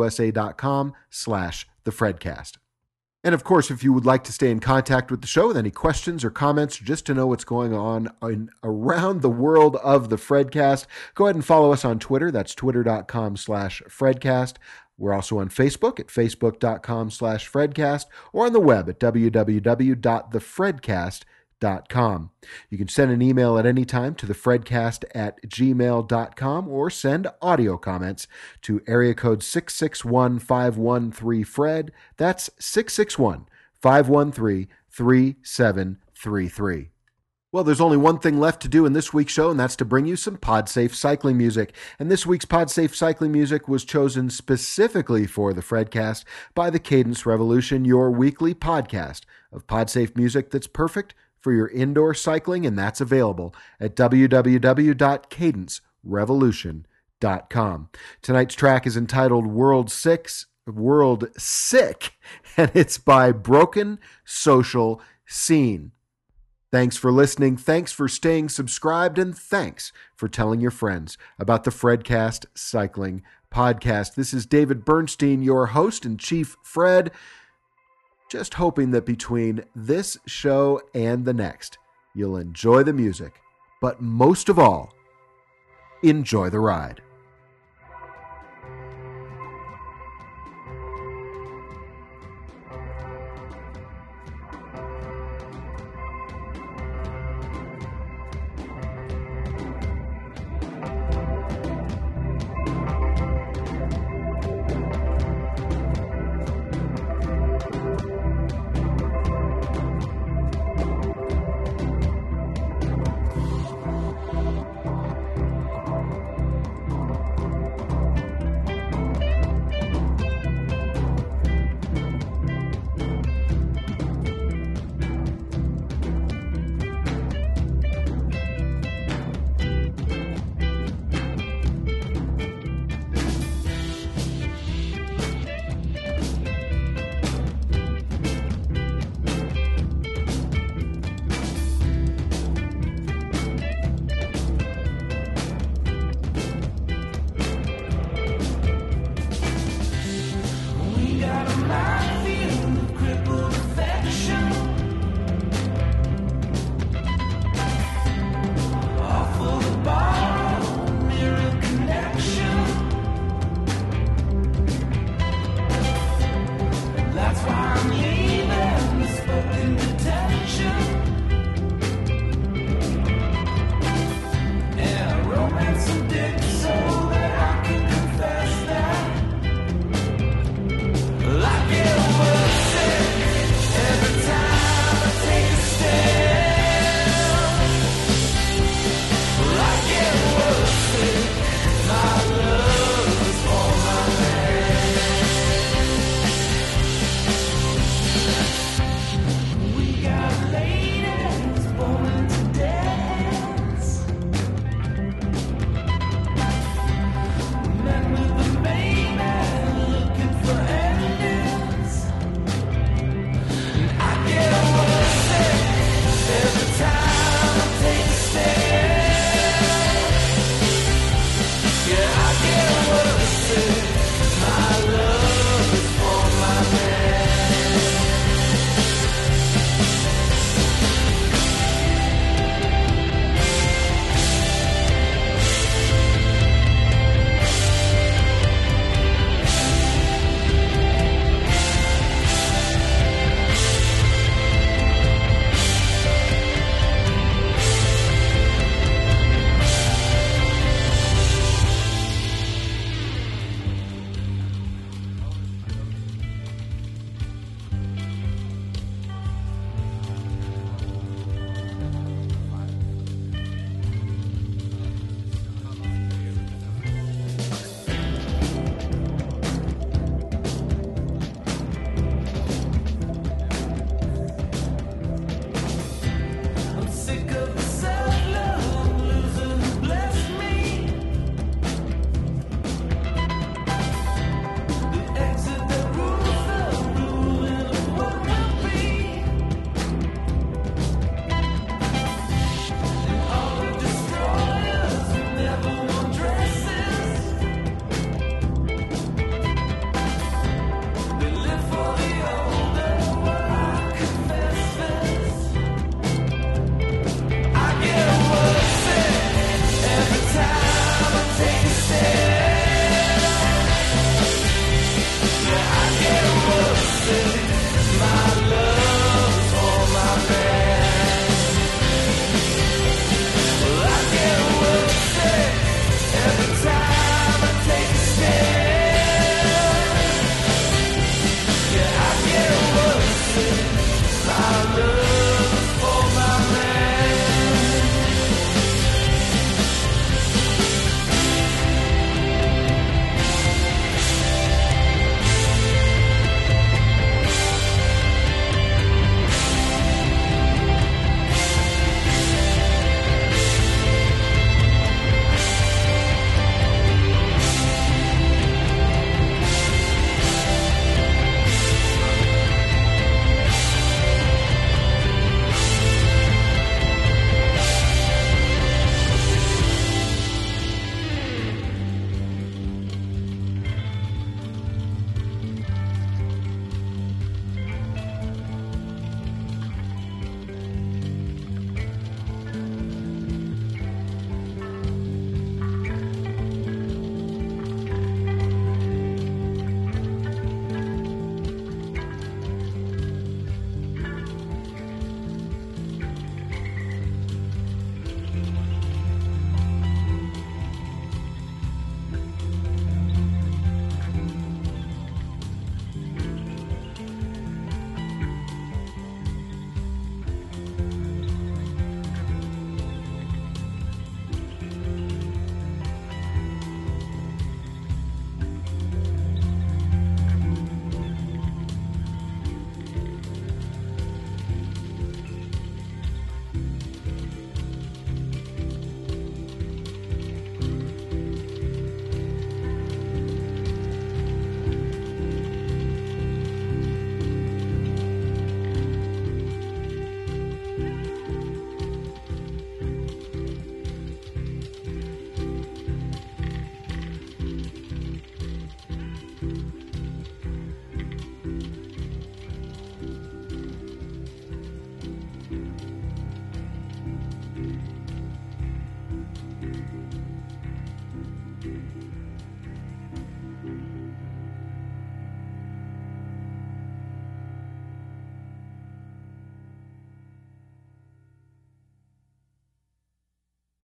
jensenusa.com/thefredcast. And of course, if you would like to stay in contact with the show with any questions or comments, or just to know what's going on around the world of the Fredcast, go ahead and follow us on Twitter. That's twitter.com/Fredcast. We're also on Facebook at facebook.com/Fredcast, or on the web at www.thefredcast.com. You can send an email at any time to thefredcast@gmail.com or send audio comments to area code 661-513-FRED. That's 661-513-3733. Well, there's only one thing left to do in this week's show, and that's to bring you some PodSafe cycling music. And this week's PodSafe cycling music was chosen specifically for the Fredcast by the Cadence Revolution, your weekly podcast of PodSafe music that's perfect for your indoor cycling, and that's available at www.cadencerevolution.com. Tonight's track is entitled World Sick, and it's by Broken Social Scene. Thanks for listening, thanks for staying subscribed, and thanks for telling your friends about the Fredcast Cycling Podcast. This is David Bernstein, your host and Chief Fred, just hoping that between this show and the next, you'll enjoy the music, but most of all, enjoy the ride.